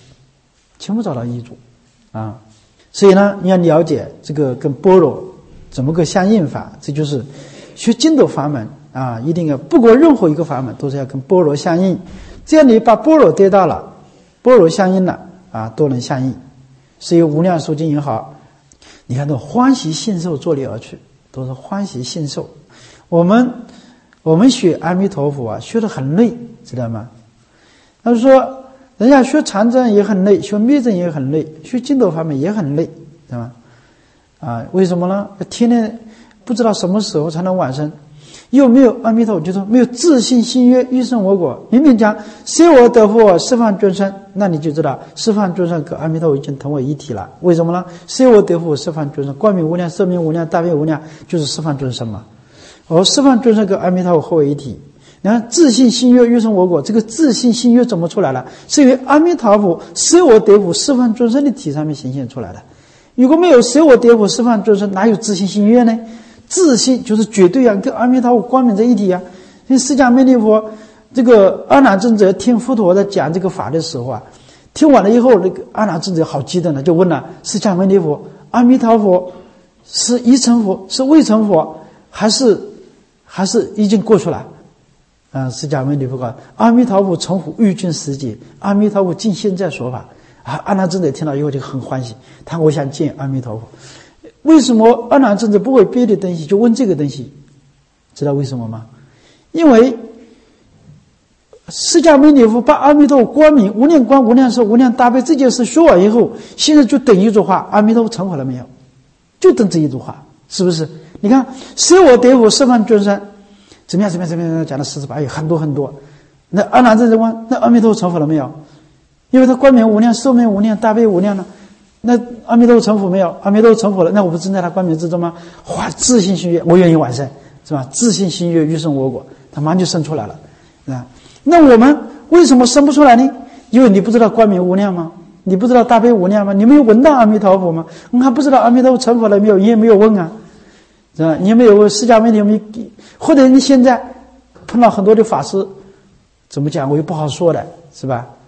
啊。所以呢，你要了解这个跟般若怎么个相应法，这就是学净土法门啊，一定要不过任何一个法门都是要跟般若相应，这样你把般若得到了，般若相应了啊，都能相应。所以无量寿经也好，你看都欢喜信受作力而去，都是欢喜信受。我们学阿弥陀佛学得很累，知道吗？他说人家学禅宗也很累，学密宗也很累，学净土法门也很累，对吧？为什么呢？天天不知道什么时候才能往生，又没有阿弥陀佛，就说没有自信心约欲生我果。明明讲虽我得佛十方众生，那你就知道十方众生跟阿弥陀佛已经同为一体了。为什么呢？虽我得佛十方众生，光明无量寿命无量大悲无量，就是十方众生嘛。而十方众生跟阿弥陀佛合为一体。你看自信心约欲生我果，这个自信心约怎么出来了？是因为阿弥陀佛虽我得佛十方众生的体上面显现出来的。如果没有虽我得佛十方众生，哪有自信心约呢？自信就是绝对啊，跟阿弥陀佛光明在一体啊。因为释迦牟尼佛这个阿难尊者听佛陀在讲这个法的时候啊，听完了以后，那个阿难尊者好激动了，就问了释迦牟尼佛：阿弥陀佛是已成佛，是未成佛，还是已经过去了？释迦牟尼佛说：阿弥陀佛成佛欲尽时节，阿弥陀佛尽现在说法。阿难尊者听到以后就很欢喜，我想见阿弥陀佛。为什么阿难尊者不会别的东西，就问这个东西？知道为什么吗？因为释迦牟尼佛把阿弥陀佛光明无量光无量寿无量大悲这件事说完以后，现在就等一句话：阿弥陀佛成佛了没有？就等这一句话，是不是？你看虽我得佛十方众生怎么样讲了48很多。那阿难尊者问：那阿弥陀佛成佛了没有？因为他光明无量寿命无量大悲无量呢。那阿弥陀佛成佛没有？阿弥陀佛成佛了，那我不正在他光明之中吗？自信心悦，我愿意往生，是吧？自信心悦欲生我果，他马上就生出来了啊。那我们为什么生不出来呢？因为你不知道光明无量吗？你不知道大悲无量吗？你没有闻到阿弥陀佛吗？你还不知道阿弥陀佛成佛了没有？你也没有问啊，是吧？你也没有问释迦牟尼佛，或者你现在碰到很多的法师，怎么讲我又不好说的，是吧？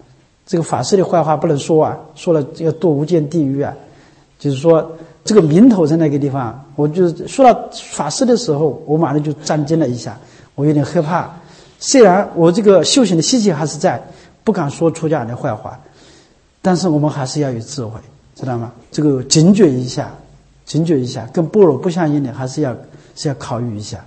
这个法师的坏话不能说啊，说了要堕无间地狱啊。就是说这个名头在那个地方，我就说到法师的时候，我马上就战惊了一下，我有点害怕。虽然我这个修行的习气还是在，不敢说出家人的坏话，但是我们还是要有智慧，知道吗？这个警觉一下，跟般若不相应的，还是要考虑一下。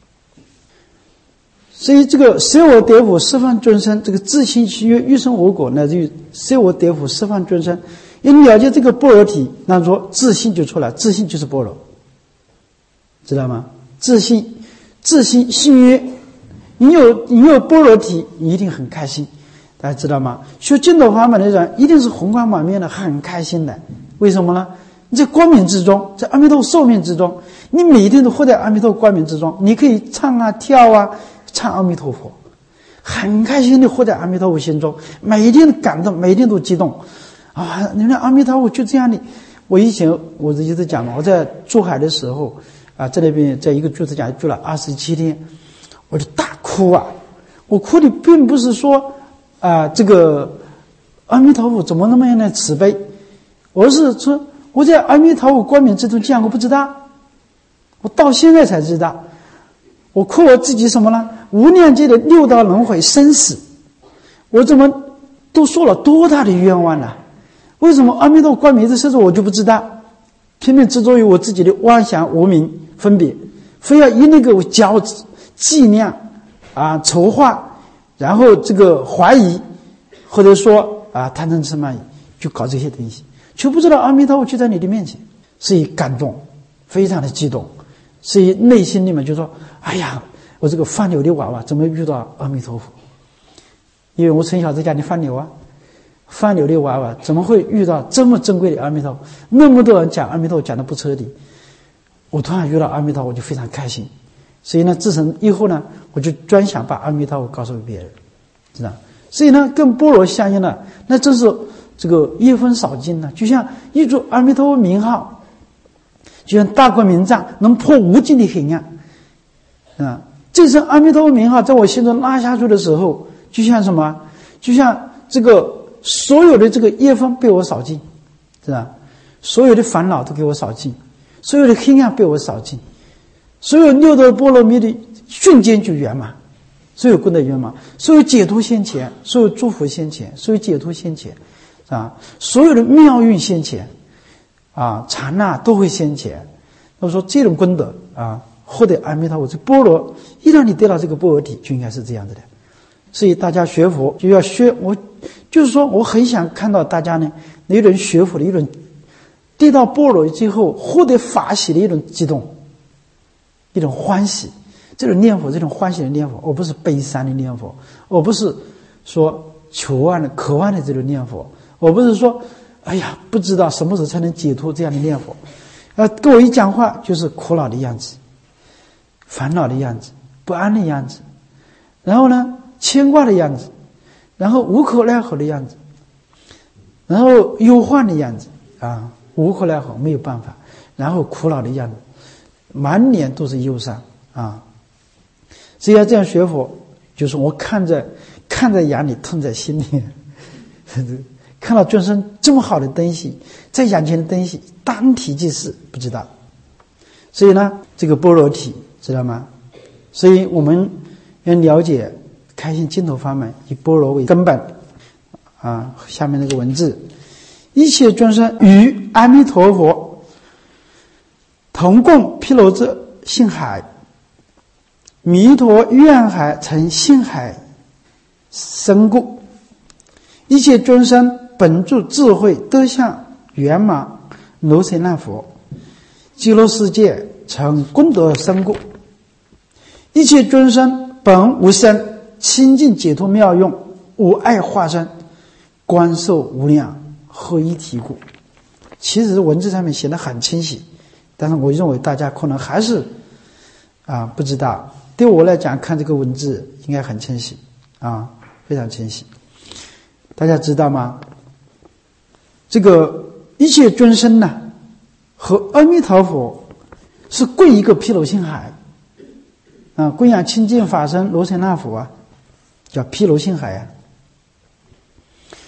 所以这个舍我得福十方众生，这个自信契约欲生我果，乃至于舍我得福十方众生，一了解这个般若体，那说自信就出来，自信就是般若，知道吗？自信信约，你有般若体，你一定很开心，大家知道吗？学净土法门的人一定是红光满面的，很开心的。为什么呢？你在光明之中，在阿弥陀寿命之中，你每天都活在阿弥陀光明之中，你可以唱啊跳啊，唱阿弥陀佛，很开心的活在阿弥陀佛心中，每一天感动，每一天都激动啊！你看阿弥陀佛就这样的。我以前我一直讲嘛，我在珠海的时候啊，在那边在一个住持家住了27天，我就大哭啊！我哭的并不是说啊这个阿弥陀佛怎么那么样的慈悲，我是说我在阿弥陀佛光明之中见过不知道，我到现在才知道。我哭我自己什么呢？无量劫的六道轮回生死，我怎么都受了多大的冤枉呢？为什么阿弥陀佛光明这事我就不知道？偏偏执着于我自己的妄想无明分别，非要以那个骄计量啊筹划，然后这个怀疑，或者说啊贪嗔痴慢疑，就搞这些东西，却不知道阿弥陀佛就在你的面前，所以感动，非常的激动，所以内心里面就说：哎呀，我这个放牛的娃娃怎么遇到阿弥陀佛？因为我从小在家里放牛啊，放牛的娃娃怎么会遇到这么珍贵的阿弥陀佛？那么多人讲阿弥陀佛讲的不彻底，我突然遇到阿弥陀佛，我就非常开心。所以呢，自从以后呢，我就专想把阿弥陀佛告诉给别人，知道？所以呢，跟般若相应了，那真是这个业分少尽呢。就像一注阿弥陀佛名号，就像大光明杖，能破无尽的黑暗。啊，这声阿弥陀佛名号在我心中拉下去的时候，就像什么？就像这个所有的这个业分被我扫尽，是吧？所有的烦恼都给我扫尽，所有的黑暗被我扫尽，所有六道波罗蜜的瞬间就圆满，所有功德圆满，所有解脱先前，所有祝福先前，所有解脱先前，啊，所有的妙运先前，啊，刹那都会先前。那么说这种功德啊，获得阿弥陀佛这般若，一让你得到这个般若体，就应该是这样子的。所以大家学佛就要学，我就是说，我很想看到大家呢，有人学佛的一种得到般若之后获得法喜的一种激动，一种欢喜。这种念佛，这种欢喜的念佛，而不是悲伤的念佛，而不是说求望的、渴望的这种念佛，而不是说哎呀不知道什么时候才能解脱这样的念佛。跟我一讲话就是苦恼的样子，烦恼的样子，不安的样子，然后呢牵挂的样子，然后无可奈何的样子，然后忧患的样子啊，无可奈何没有办法，然后苦恼的样子，满脸都是忧伤啊。所以要这样学佛，就是我看在眼里，痛在心里，看到众生这么好的东西，在眼前的东西当体即是，不知道。所以呢，这个般若体知道吗？所以我们要了解开心净土法门，以般若为根本啊。下面那个文字：一切众生与阿弥陀佛同共毗罗遮性海，弥陀愿海成性海深故，一切众生本住智慧德相圆满如是那佛，极乐世界成功德深故，一切众生本无生清净解脱妙用无碍化身观受无量合一体故。其实文字上面写得很清晰，但是我认为大家可能还是不知道。对我来讲，看这个文字应该很清晰啊，非常清晰。大家知道吗？这个一切众生呢，和阿弥陀佛是共一个毗罗性海啊，供养清净法身罗刹那佛啊，叫毗罗性海啊。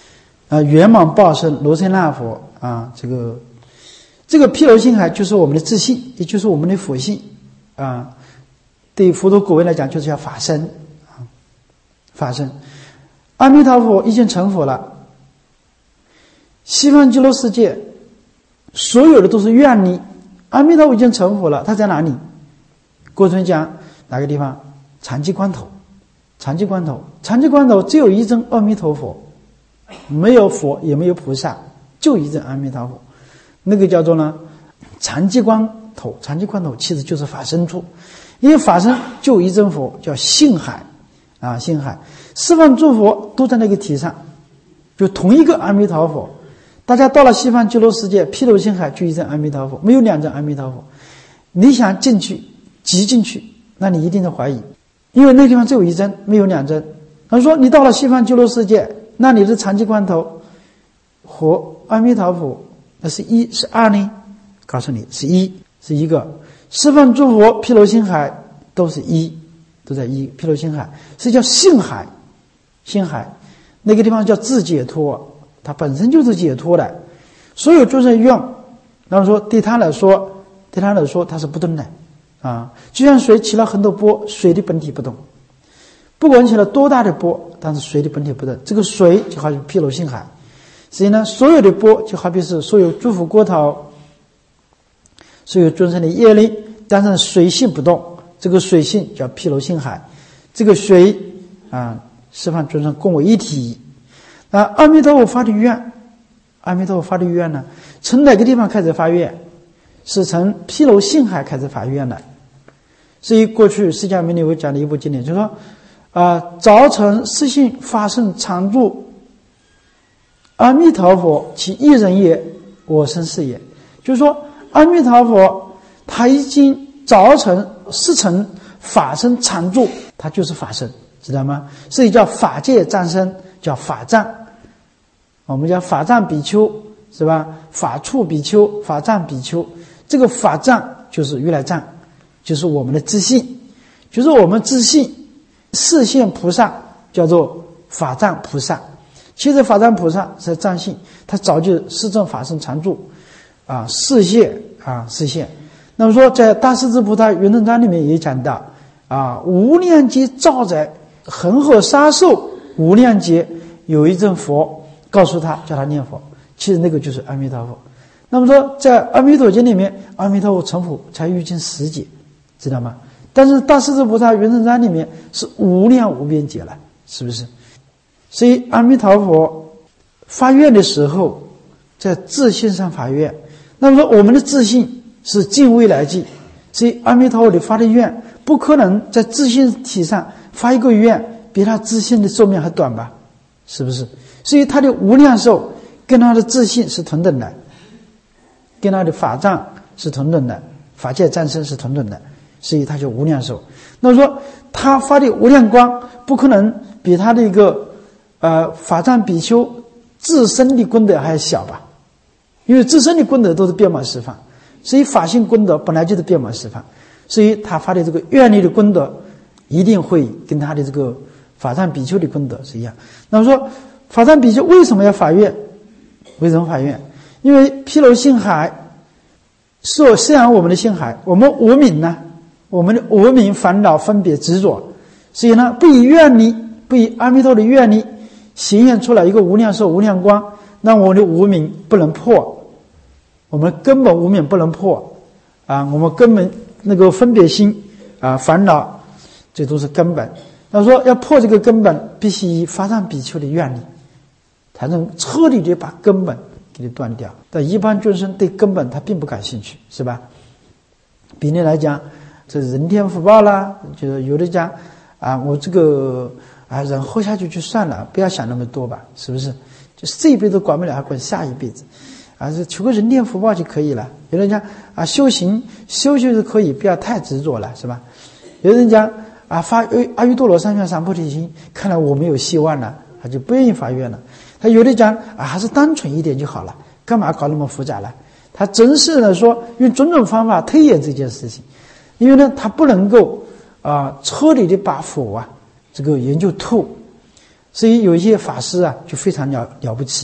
圆满报身罗刹那佛啊，这个毗卢性海就是我们的自信，也就是我们的佛性啊。对佛陀果位来讲，就是叫法身啊，法身。阿弥陀佛已经成佛了，西方极乐世界所有的都是愿力。阿弥陀佛已经成佛了，他在哪里？过春讲哪个地方？禅寂关头。禅寂关头，禅寂关头只有一尊阿弥陀佛，没有佛也没有菩萨，就一尊阿弥陀佛。那个叫做呢禅寂关头。禅寂关头其实就是法身处，因为法身就一尊佛，叫性海啊，性海。十方诸佛都在那个体上，就同一个阿弥陀佛。大家到了西方极乐世界，毗卢性海就一尊阿弥陀佛，没有两尊阿弥陀佛。你想进去挤进去，那你一定是怀疑，因为那地方只有一尊，没有两尊。他说你到了西方极乐世界，那你的禅寂关头和阿弥陀佛那是一是二呢？告诉你是一，是一个。十方诸佛毗卢性海都是一，都在一。毗卢性海是叫性海，性海那个地方叫自解脱，它本身就是解脱的。所有众生用，然后说对他来说它是不动的啊，就像水起了很多波，水的本体不动，不管起了多大的波，但是水的本体不动。这个水就好比毗卢性海，所以呢，所有的波就好比是所有诸佛国土，所有众生的业力，但是水性不动，这个水性叫毗卢性海。这个水啊，十方众生共为一体。阿弥陀佛发的愿，阿弥陀佛发的愿呢，从哪个地方开始发愿？是从毗卢性海开始发愿的。所以过去释迦牟尼佛讲的一部经典，就是说早晨实性发生常住，阿弥陀佛其一人也，我生是也。就是说阿弥陀佛他已经早晨实成法身常住，他就是法身，知道吗？所以叫法界藏身，叫法藏。我们叫法藏比丘，是吧？法处比丘，法藏比丘。这个法藏就是如来藏，就是我们的自信，就是我们自信示现菩萨叫做法藏菩萨。其实法藏菩萨是藏性，他早就示证法身常住啊，示现啊，示现。那么说在大势至菩萨圆顿章里面也讲到啊，无量劫兆载恒河沙数无量劫有一尊佛告诉他叫他念佛，其实那个就是阿弥陀佛。那么说在阿弥陀经里面，阿弥陀佛成佛才遇见10劫，知道吗？但是大势至菩萨圆顿章里面是无量无边劫了，是不是？所以阿弥陀佛发愿的时候在自性上发愿。那么说我们的自性是尽未来际，所以阿弥陀佛的发的愿不可能在自性体上发一个愿比他自性的寿命还短吧，是不是？所以他的无量寿跟他的自性是同等的，跟他的法藏是同等的，法界藏身是同等的，所以他就无量寿。那么说他发的无量光不可能比他的一个法藏比丘自身的功德还小吧，因为自身的功德都是遍满十方，所以法性功德本来就是遍满十方，所以他发的这个愿力的功德一定会跟他的这个法藏比丘的功德是一样。那么说法藏比丘为什么要发愿？为什么发愿？因为毗卢性海是摄养我们的性海，我们无明呢，我们的无明烦恼分别执着，所以呢不以愿力，不以阿弥陀的愿力显现出来一个无量寿无量光，让我们的无明不能破，我们根本无明不能破啊，我们根本那个分别心啊烦恼，这都是根本。他说要破这个根本，必须以法藏比丘的愿力，才能彻底的把根本给你断掉。但一般众生对根本他并不感兴趣，是吧？比例来讲，这人天福报啦，就是有的讲啊，我这个人活下去就算了，不要想那么多吧，是不是？就是这一辈子管不了，还管下一辈子啊，求个人天福报就可以了。有人讲啊，修行是可以，不要太执着了，是吧？有人讲啊，发阿耨多罗三藐三菩提心，看来我没有希望了，他就不愿意发愿了。他有的讲啊，还是单纯一点就好了，干嘛搞那么复杂了？他真是呢说用种种方法推演这件事情，因为呢他不能够彻底的把佛这个研究透，所以有一些法师就非常了不起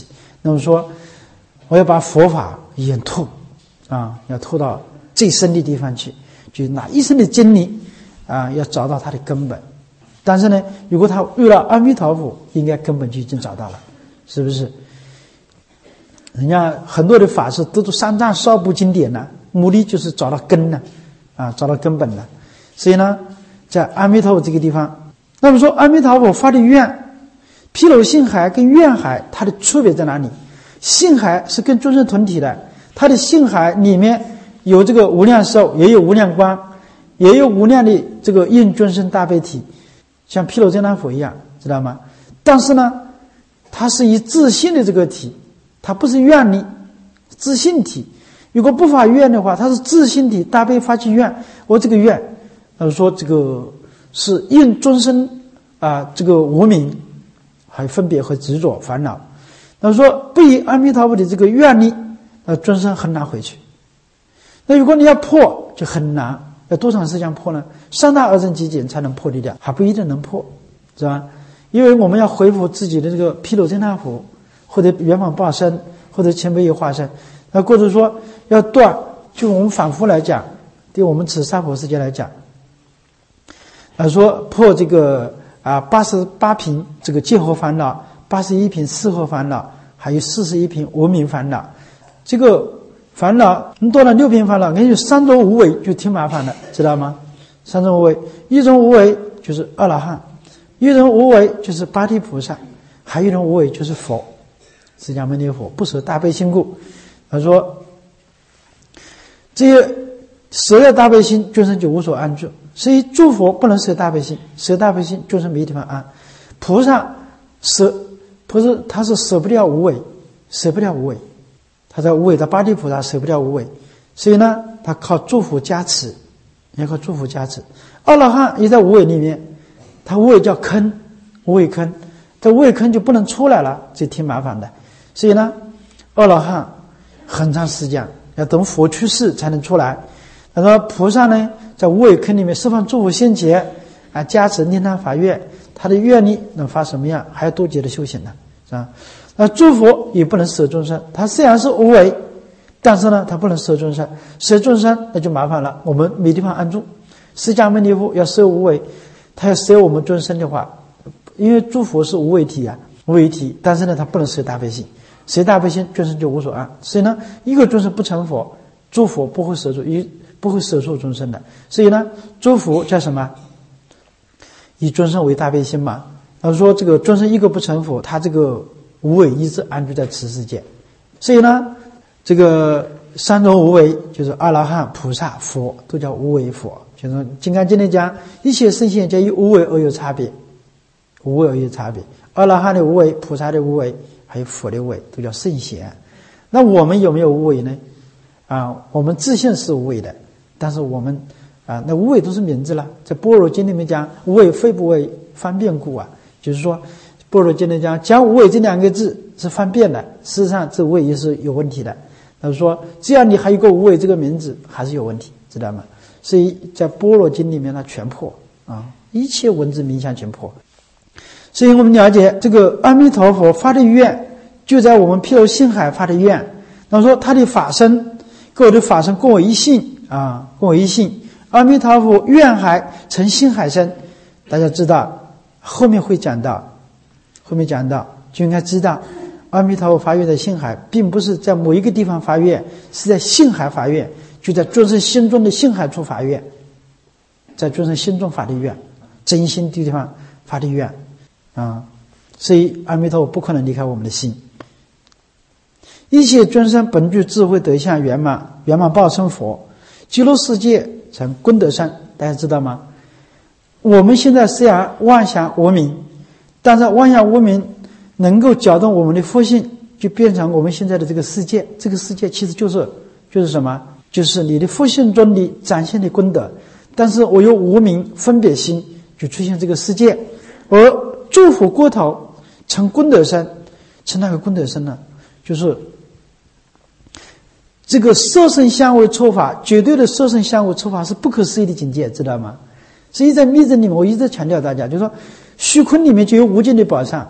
那么说，我要把佛法研透啊，要透到最深的地方去，就拿一生的精力啊，要找到它的根本。但是呢，如果他遇到阿弥陀佛，应该根本就已经找到了，是不是？人家很多的法师都读三藏少部经典呢，目的就是找到根呢，啊，找到根本了。所以呢，在阿弥陀佛这个地方，那么说阿弥陀佛发的愿，毗卢性海跟愿海它的区别在哪里？性海是跟众生同体的，它的性海里面有这个无量寿，也有无量光，也有无量的这个应众生大悲体，像毗卢遮那佛一样，知道吗？但是呢，它是以自性的这个体，它不是愿力，自性体。如果不发愿的话，它是自性体，大悲发起愿，我这个愿，说这个是应众生啊，这个无明，还有分别和执着烦恼。那说不以阿弥陀佛的这个愿力，众生很难回去。那如果你要破，就很难，要多长时间破呢？三大二乘极简才能破得掉，还不一定能破，是吧？因为我们要恢复自己的这个毗卢遮那佛，或者圆满报身，或者千倍业化身。那或者说要断，就我们反复来讲，对我们此娑婆世界来讲，说破这个88品这个戒惑烦恼，81品四惑烦恼，还有41品无明烦恼。这个烦恼你断了6品烦恼，你有3种无为就挺麻烦的，知道吗？3种无为，一种无为就是阿罗汉，一种无为就是八地菩萨，还有一种无为就是佛，释迦牟尼佛不舍大悲心故。他说这些舍了大悲心，众生就无所安住。所以诸佛不能舍大悲心，舍大悲心众生没地方安。菩萨他是舍不掉无为，舍不掉无为，他在无为的八地菩萨舍不掉无为，所以呢他靠诸佛加持，也靠诸佛加持。阿罗汉也在无为里面，他无为叫坑，无为坑，这无为坑就不能出来了，这挺麻烦的。所以呢阿罗汉很长时间要等佛去世才能出来。他说菩萨呢在无为坑里面释放诸佛心结啊，加持念他法愿，他的愿力能发什么样，还要多劫的修行呢，是吧？那诸佛也不能舍众生，他虽然是无为，但是呢他不能舍众生，舍众生那就麻烦了，我们没地方安住。释迦牟尼佛要舍无为，他要舍我们众生的话，因为诸佛是无为体啊，无为体，但是呢他不能舍大悲心，舍大悲心众生就无所安。所以呢一个众生不成佛，诸佛不会舍住，不会舍受众生的。所以呢诸佛叫什么？以众生为大悲心嘛。他说这个众生一个不成佛，他这个无为一直安住在此世界。所以呢这个3种无为就是阿罗汉、菩萨、佛都叫无为佛。就是《金刚经》里讲一切圣贤皆以无为而有差别，无为而有差别。阿罗汉的无为，菩萨的无为，还有佛的无为，都叫圣贤。那我们有没有无为呢？我们自信是无为的，但是我们那无为都是名字了。在般若经里面讲无为非不为方便故啊，就是说般若经里讲无为这2个字是方便的，事实上这无为也是有问题的。他说只要你还有个无为这个名字还是有问题，知道吗？所以在般若经里面它全破一切文字名相全破。所以我们了解这个阿弥陀佛发的愿，就在我们毗卢性海发的愿。那说他的法身跟我的法身共为一性共为一性。阿弥陀佛愿海成性海身，大家知道后面会讲到，就应该知道阿弥陀佛发愿在性海，并不是在某一个地方发愿，是在性海发愿，就在众生心中的性海处发愿，在众生心中发的愿，真心的地方发的愿所以阿弥陀佛不可能离开我们的心。一切众生本具智慧德相圆满，圆满报身佛，极乐世界成功德身。大家知道吗？我们现在虽然妄想无明，但是妄想无明能够搅动我们的佛性，就变成我们现在的这个世界。这个世界其实就是什么？就是你的佛性中的展现的功德。但是我有无明分别心，就出现这个世界。而诸佛过头成功德身，成那个功德身呢？就是这个色身相位错法，绝对的色身相位错法是不可思议的境界，知道吗？所以在密宗里面我一直强调大家，就是说虚空里面就有无尽的宝藏，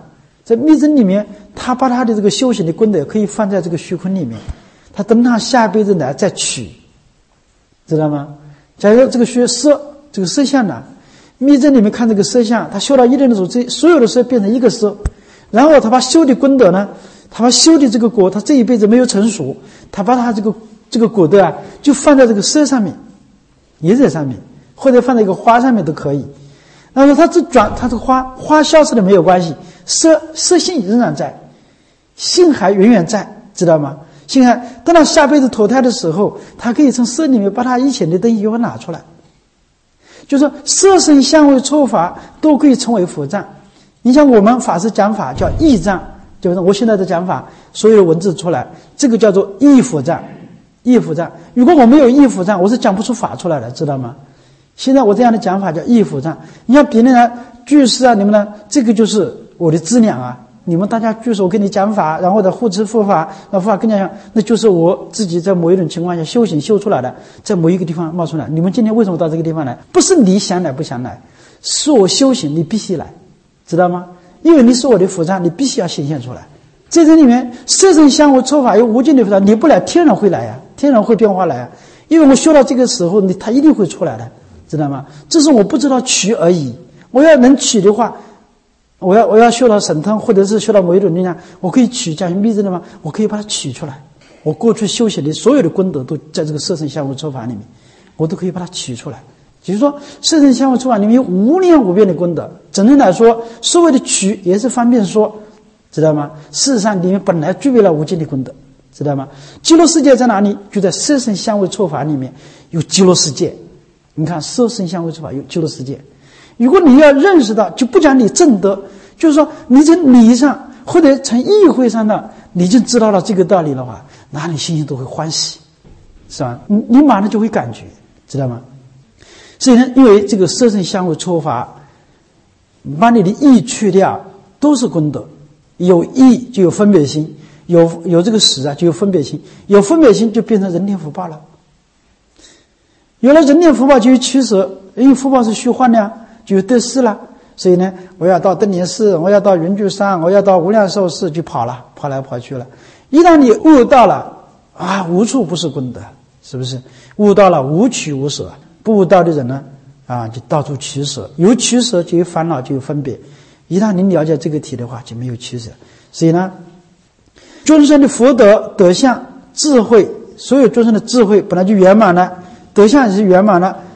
在密宗里面，他把他的这个修行的功德可以放在这个虚空里面，他等他下辈子来再取，知道吗？假如这个这个色相呢，密宗里面看这个色相，他修到一定的时候，这所有的色变成一个色，然后他把修的功德呢，他把修的这个果，他这一辈子没有成熟，他把他这个果德啊，就放在这个色上面，也在上面，或者放在一个花上面都可以。然后他这个花消失了没有关系，色性仍然在，性还远远在，知道吗？性还等他下辈子投胎的时候，他可以从色里面把他以前的东西给我拿出来。就是说色声香味触法都可以称为佛藏。你像我们法师讲法叫义藏，就是我现在的讲法，所有的文字出来，这个叫做义佛藏。义佛藏，如果我没有义佛藏，我是讲不出法出来的，知道吗？现在我这样的讲法叫义佛藏。你像别人呢，居士啊，你们呢，这个就是我的资粮啊。你们大家居士，我跟你讲法，然后的护持佛法，那佛法跟你讲，那就是我自己在某一种情况下修行修出来的，在某一个地方冒出来。你们今天为什么到这个地方来？不是你想来不想来，是我修行，你必须来，知道吗？因为你是我的佛藏，你必须要显现出来。在这里面，色声香味触法有无尽的佛藏，你不来，天然会来呀，天然会变化来呀。因为我修到这个时候，他一定会出来的，知道吗？这是我不知道取而已。我要能取的话，我要修到神通，或者是修到某一种力量，我可以取，讲密宗的嘛，我可以把它取出来。我过去修行的所有的功德都在这个色声香味触法里面，我都可以把它取出来。就是说，色声香味触法里面有无量无边的功德。真正来说，所谓的取也是方便说，知道吗？事实上，里面本来具备了无尽的功德，知道吗？极乐世界在哪里？就在色声香味触法里面有极乐世界。你看，色声香味触法有极乐世界。如果你要认识到，就不讲你正德，就是说你从理上或者从意会上的，你就知道了这个道理的话，那你心情都会欢喜，是吧？你马上就会感觉，知道吗？所以呢，因为这个色声香味触法，把你的意去掉，都是功德。有意就有分别心，有这个识啊，就有分别心，有分别心就变成人天福报了。有了人天福报就有取舍，因为福报是虚幻的，就有得失了。所以呢，我要到登莲寺，我要到云居山，我要到无量寿寺，就跑来跑去了。一旦你悟到了啊，无处不是功德，是不是？悟到了无取无舍，不悟道的人呢，啊，就到处取舍，有取舍就有烦恼，就有分别。一旦你了解这个题的话，就没有取舍。所以呢，众生的福德、德相、智慧，所有众生的智慧本来就圆满了，德相也是圆满了，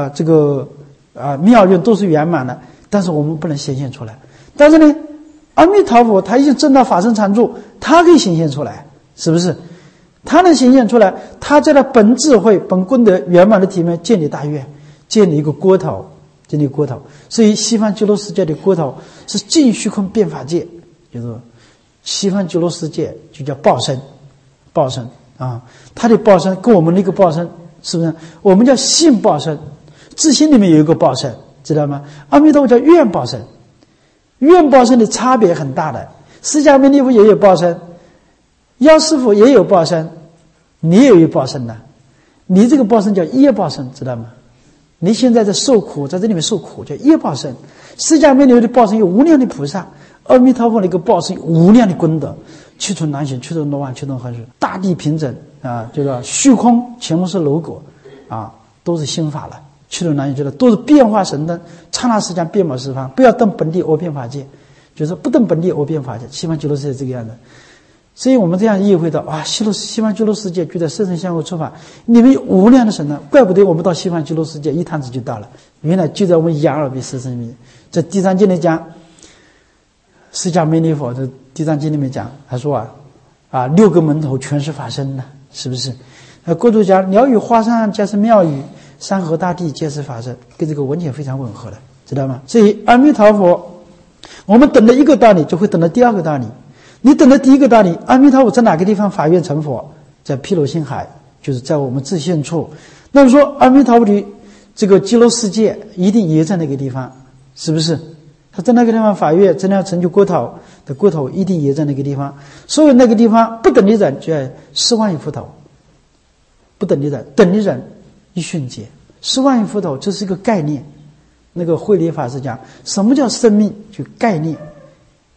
妙用都是圆满的，但是我们不能显现出来。但是呢，阿弥陀佛他已经证到法身常住，他可以显现出来，是不是？他能显现出来，他在他本智慧、本功德圆满的体面建立大愿，建立一个锅头。建立锅头，所以西方极乐世界的锅头是尽虚空变法界，就是西方极乐世界就叫报身啊，它的报身跟我们那个报身是不是？我们叫性报身，自心里面有一个报身，知道吗？阿弥陀佛叫愿报身，愿报身的差别很大的。释迦牟尼佛也有报身，药师佛也有报身，你也有报身的，你这个报身叫业报身，知道吗？你现在在受苦，在这里面受苦叫业报身。释迦牟尼佛的报身有无量的菩萨，阿弥陀佛的一个报身有无量的功德，去除难行，去除罗网，去除横水，大地平整啊，这个虚空乾隆是楼阁啊，都是心法了。去除难行，觉得都是变化神灯，刹那时间变满十方，不要等本地欧变法界，就是不等本地欧变法界。西方极乐世界这个样子。所以我们这样意会到啊，西方极乐世界就在色声香味触法，里面有无量的神呢，怪不得我们到西方极乐世界一趟子就到了。原来就在我们眼耳鼻舌身里面。在地藏经里讲，释迦牟尼佛在地藏经里面讲，他说六个门头全是法身呢，是不是？国主讲鸟语花香皆是妙语，山河大地皆是法身，跟这个文件非常吻合的，知道吗？所以阿弥陀佛，我们等了一个道理，就会等到第二个道理。你等到第一个道理，阿弥陀佛在哪个地方法愿成佛？在毗卢心海，就是在我们自性处。那么说，阿弥陀佛的这个极乐世界一定也在那个地方，是不是？他在那个地方法愿，真的要成就锅头的锅头，一定也在那个地方。所以那个地方不等的人就要10万亿佛头，不等的人，等的人一瞬间，10万亿佛头，这是一个概念。那个慧理法师讲，什么叫生命？就概念。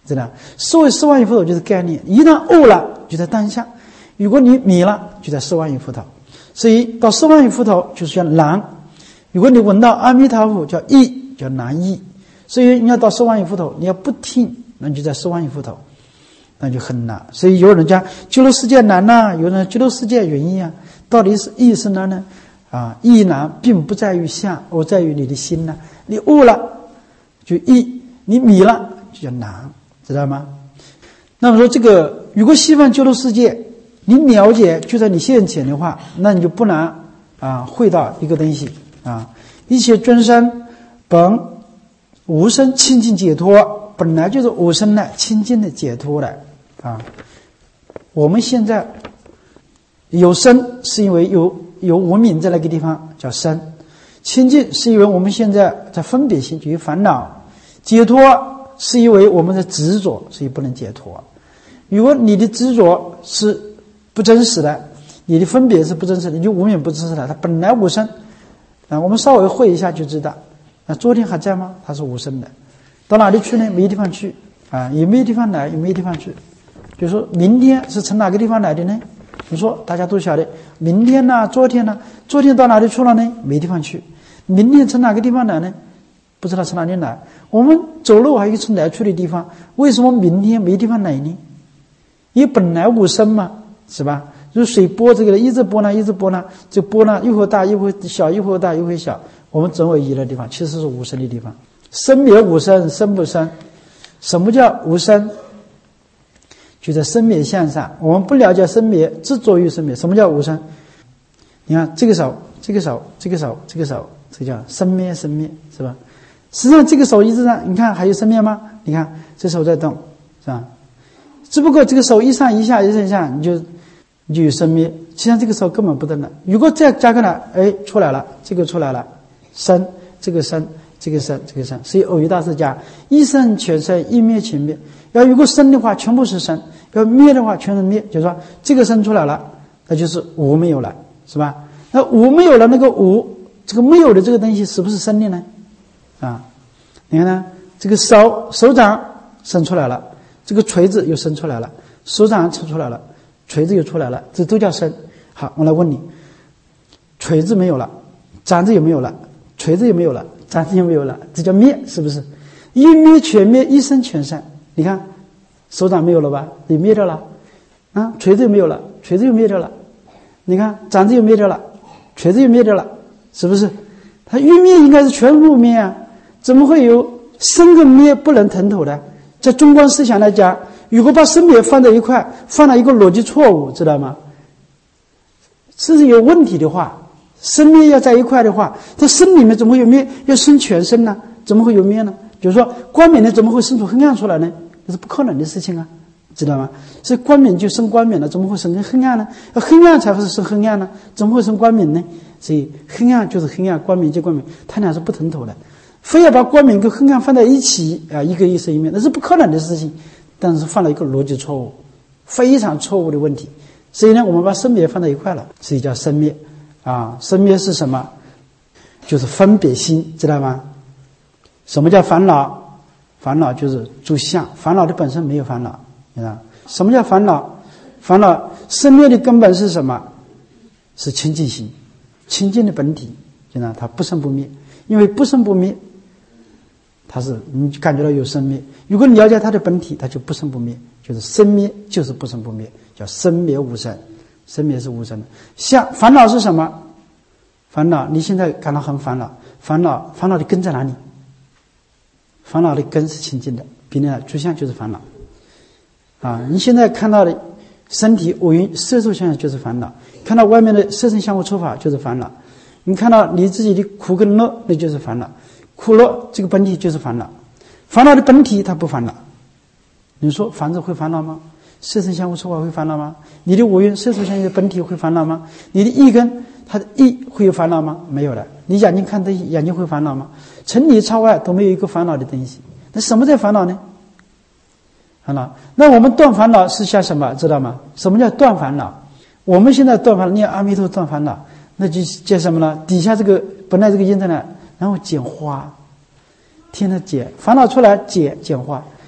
知道？所谓10万亿佛头就是概念，一旦悟了就在当下，如果你迷了就在10万亿佛头。所以到10万亿佛头就是叫难，如果你闻到阿弥陀佛叫易，叫难易。所以你要到10万亿佛头，你要不听，那就在10万亿佛头，那就很难。所以有人讲极乐世界难呐，有人极乐世界容易啊，到底是易是难呢？易难并不在于相，而在于你的心呢。你悟了就易，你迷了就叫难，知道吗？那么说这个，如果西方极乐世界你了解就在你现前的话，那你就不难会到一个东西一切众生本无生清净解脱，本来就是无生的清净的解脱的我们现在有生是因为有无明在那个地方叫生，清净是因为我们现在在分别心，就有烦恼，解脱是因为我们的执着，所以不能解脱。如果你的执着是不真实的，你的分别是不真实的，你就无明不真实的，它本来无生我们稍微会一下就知道昨天还在吗？它是无生的。到哪里去呢？没地方去也没地方来，也没地方去。就说明天是从哪个地方来的呢？你说大家都晓得，明天昨天昨天到哪里去了呢？没地方去。明天从哪个地方来呢？不知道从哪里来。我们走路还有从来去的地方，为什么明天没地方来呢？因为本来无生嘛，是吧？就是水波这个一直波一直波这波一会儿大一会儿小，一会儿大一会儿小，我们总有一的地方，其实是无生的地方。生灭无生，生不生。什么叫无生？就在生灭相上，我们不了解生灭，执着于生灭。什么叫无生？你看这个手，这个手，这个手，这个手，这叫生灭，生灭，是吧？实际上这个手一直上，你看还有生灭吗？你看这手在动，是吧？只不过这个手一上一下一上一下，你就有生灭。其实这个手根本不动了。如果再加个呢，出来了，这个出来了，生，这个生，这个生，这个生。所以偶遇大师讲，一生全生，一灭全灭。要如果生的话，全部是生；要灭的话，全是灭。就是说，这个生出来了，那就是无没有了，是吧？那无没有了，那个无，这个没有的这个东西是不是生的呢？你看呢，这个手掌生出来了，这个锤子又生出来了，手掌生出来了，锤子又出来了，这都叫生。好，我来问你，锤子没有了，掌子也没有了，锤子也没有了，掌子也没有了，这叫灭，是不是？一灭全灭，一生全生。你看手掌没有了吧，也灭掉了锤子又没有了，锤子又灭掉了。你看掌子又灭掉了，锤子又灭掉了，是不是？它欲灭应该是全部灭啊，怎么会有生跟灭不能腾头的？在中观思想来讲，如果把生灭放在一块，犯了一个逻辑错误，知道吗？是有问题的话，生灭要在一块的话，这生里面怎么会有灭？要生全生呢？怎么会有灭呢？就是说光明呢怎么会生出黑暗出来呢？这是不可能的事情啊，知道吗？所以光明就生光明了，怎么会生黑暗呢？黑暗才会生黑暗呢，怎么会生光明呢？所以黑暗就是黑暗，光明就光明，它俩是不腾头的。非要把光明跟黑暗放在一起一个一生一灭，那是不可能的事情。但是犯了一个逻辑错误，非常错误的问题。所以呢，我们把生灭放在一块了，所以叫生灭生灭是什么？就是分别心，知道吗？什么叫烦恼？烦恼就是诸相，烦恼的本身没有烦恼，知道吗？什么叫烦恼？烦恼生灭的根本是什么？是清净心，清净的本体，知道吗？它不生不灭，因为不生不灭，它是你感觉到有生灭。如果你了解它的本体，它就不生不灭，就是生灭就是不生不灭，叫生灭无生，生灭是无生的。像烦恼是什么？烦恼你现在感到很烦恼，烦恼的根在哪里？烦恼的根是清净的，比如诸相就是烦恼你现在看到的身体五蕴色受相就是烦恼，看到外面的色声香味触法就是烦恼，你看到你自己的苦跟乐，那就是烦恼。苦乐这个本体就是烦恼，烦恼的本体它不烦恼。你说房子会烦恼吗？色声香味触法会烦恼吗？你的五蕴色受相的本体会烦恼吗？你的意根它的意会有烦恼吗？没有的。你眼睛看东西，眼睛会烦恼吗？从里超外都没有一个烦恼的东西。那什么在烦恼呢？烦恼。那我们断烦恼是像什么？知道吗？什么叫断烦恼？我们现在断烦恼，念阿弥陀断烦恼，那就叫什么呢？底下这个本来这个音在那，然后简化，天天减烦恼出来，简化。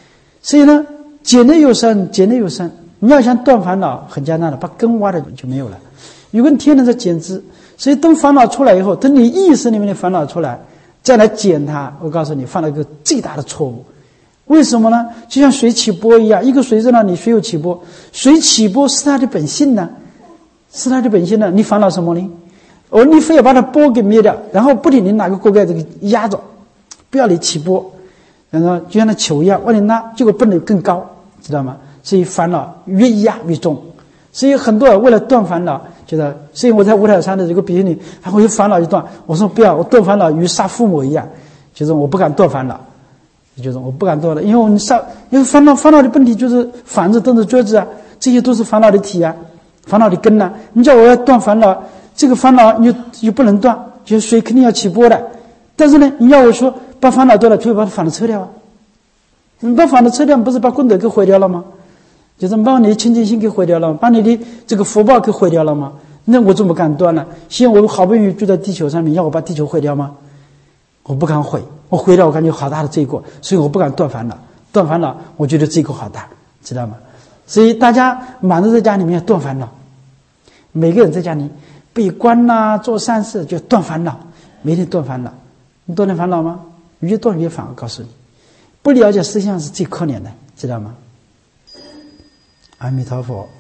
所以呢，减内有生，减内有生。你要想断烦恼，很简单的，把根挖的就没有了。如果你天天在减脂，所以等烦恼出来以后，等你意识里面的烦恼出来，再来减它，我告诉你，犯了一个最大的错误。为什么呢？就像水起波一样，一个水在那里，水有起波，水起波是它的本性呢，是它的本性呢。你烦恼什么呢？你非要把它波给灭掉，然后不停地拿个锅盖这个压着，不要你起波，然后就像那球一样往里拉，结果蹦得更高，知道吗？所以烦恼越压越重。所以很多人为了断烦恼，觉得，所以我在五台山的这个比喻里，还会有烦恼就断。我说不要，我断烦恼与杀父母一样，就是我不敢断烦恼，就是我不敢断了，因为烦恼的本体就是房子、凳子、桌子啊，这些都是烦恼的体啊，烦恼的根啊。你叫我要断烦恼，这个烦恼你就不能断，就水肯定要起波的。但是呢，你要我说把烦恼断了，就把烦恼撤掉啊。你把烦恼撤掉，不是把功德给毁掉了吗？就是把你的清净心给毁掉了，把你的这个福报给毁掉了吗？那我怎么敢断呢？现在我好不容易住在地球上面，要我把地球毁掉吗？我不敢毁，我毁掉我感觉好大的罪过，所以我不敢断烦恼。断烦恼，我觉得罪过好大，知道吗？所以大家忙着在家里面断烦恼，每个人在家里闭关呐，做善事就断烦恼，每天断烦恼。你断点烦恼吗？越断越烦。我告诉你，不了解实相是最可怜的，知道吗？阿弥陀佛。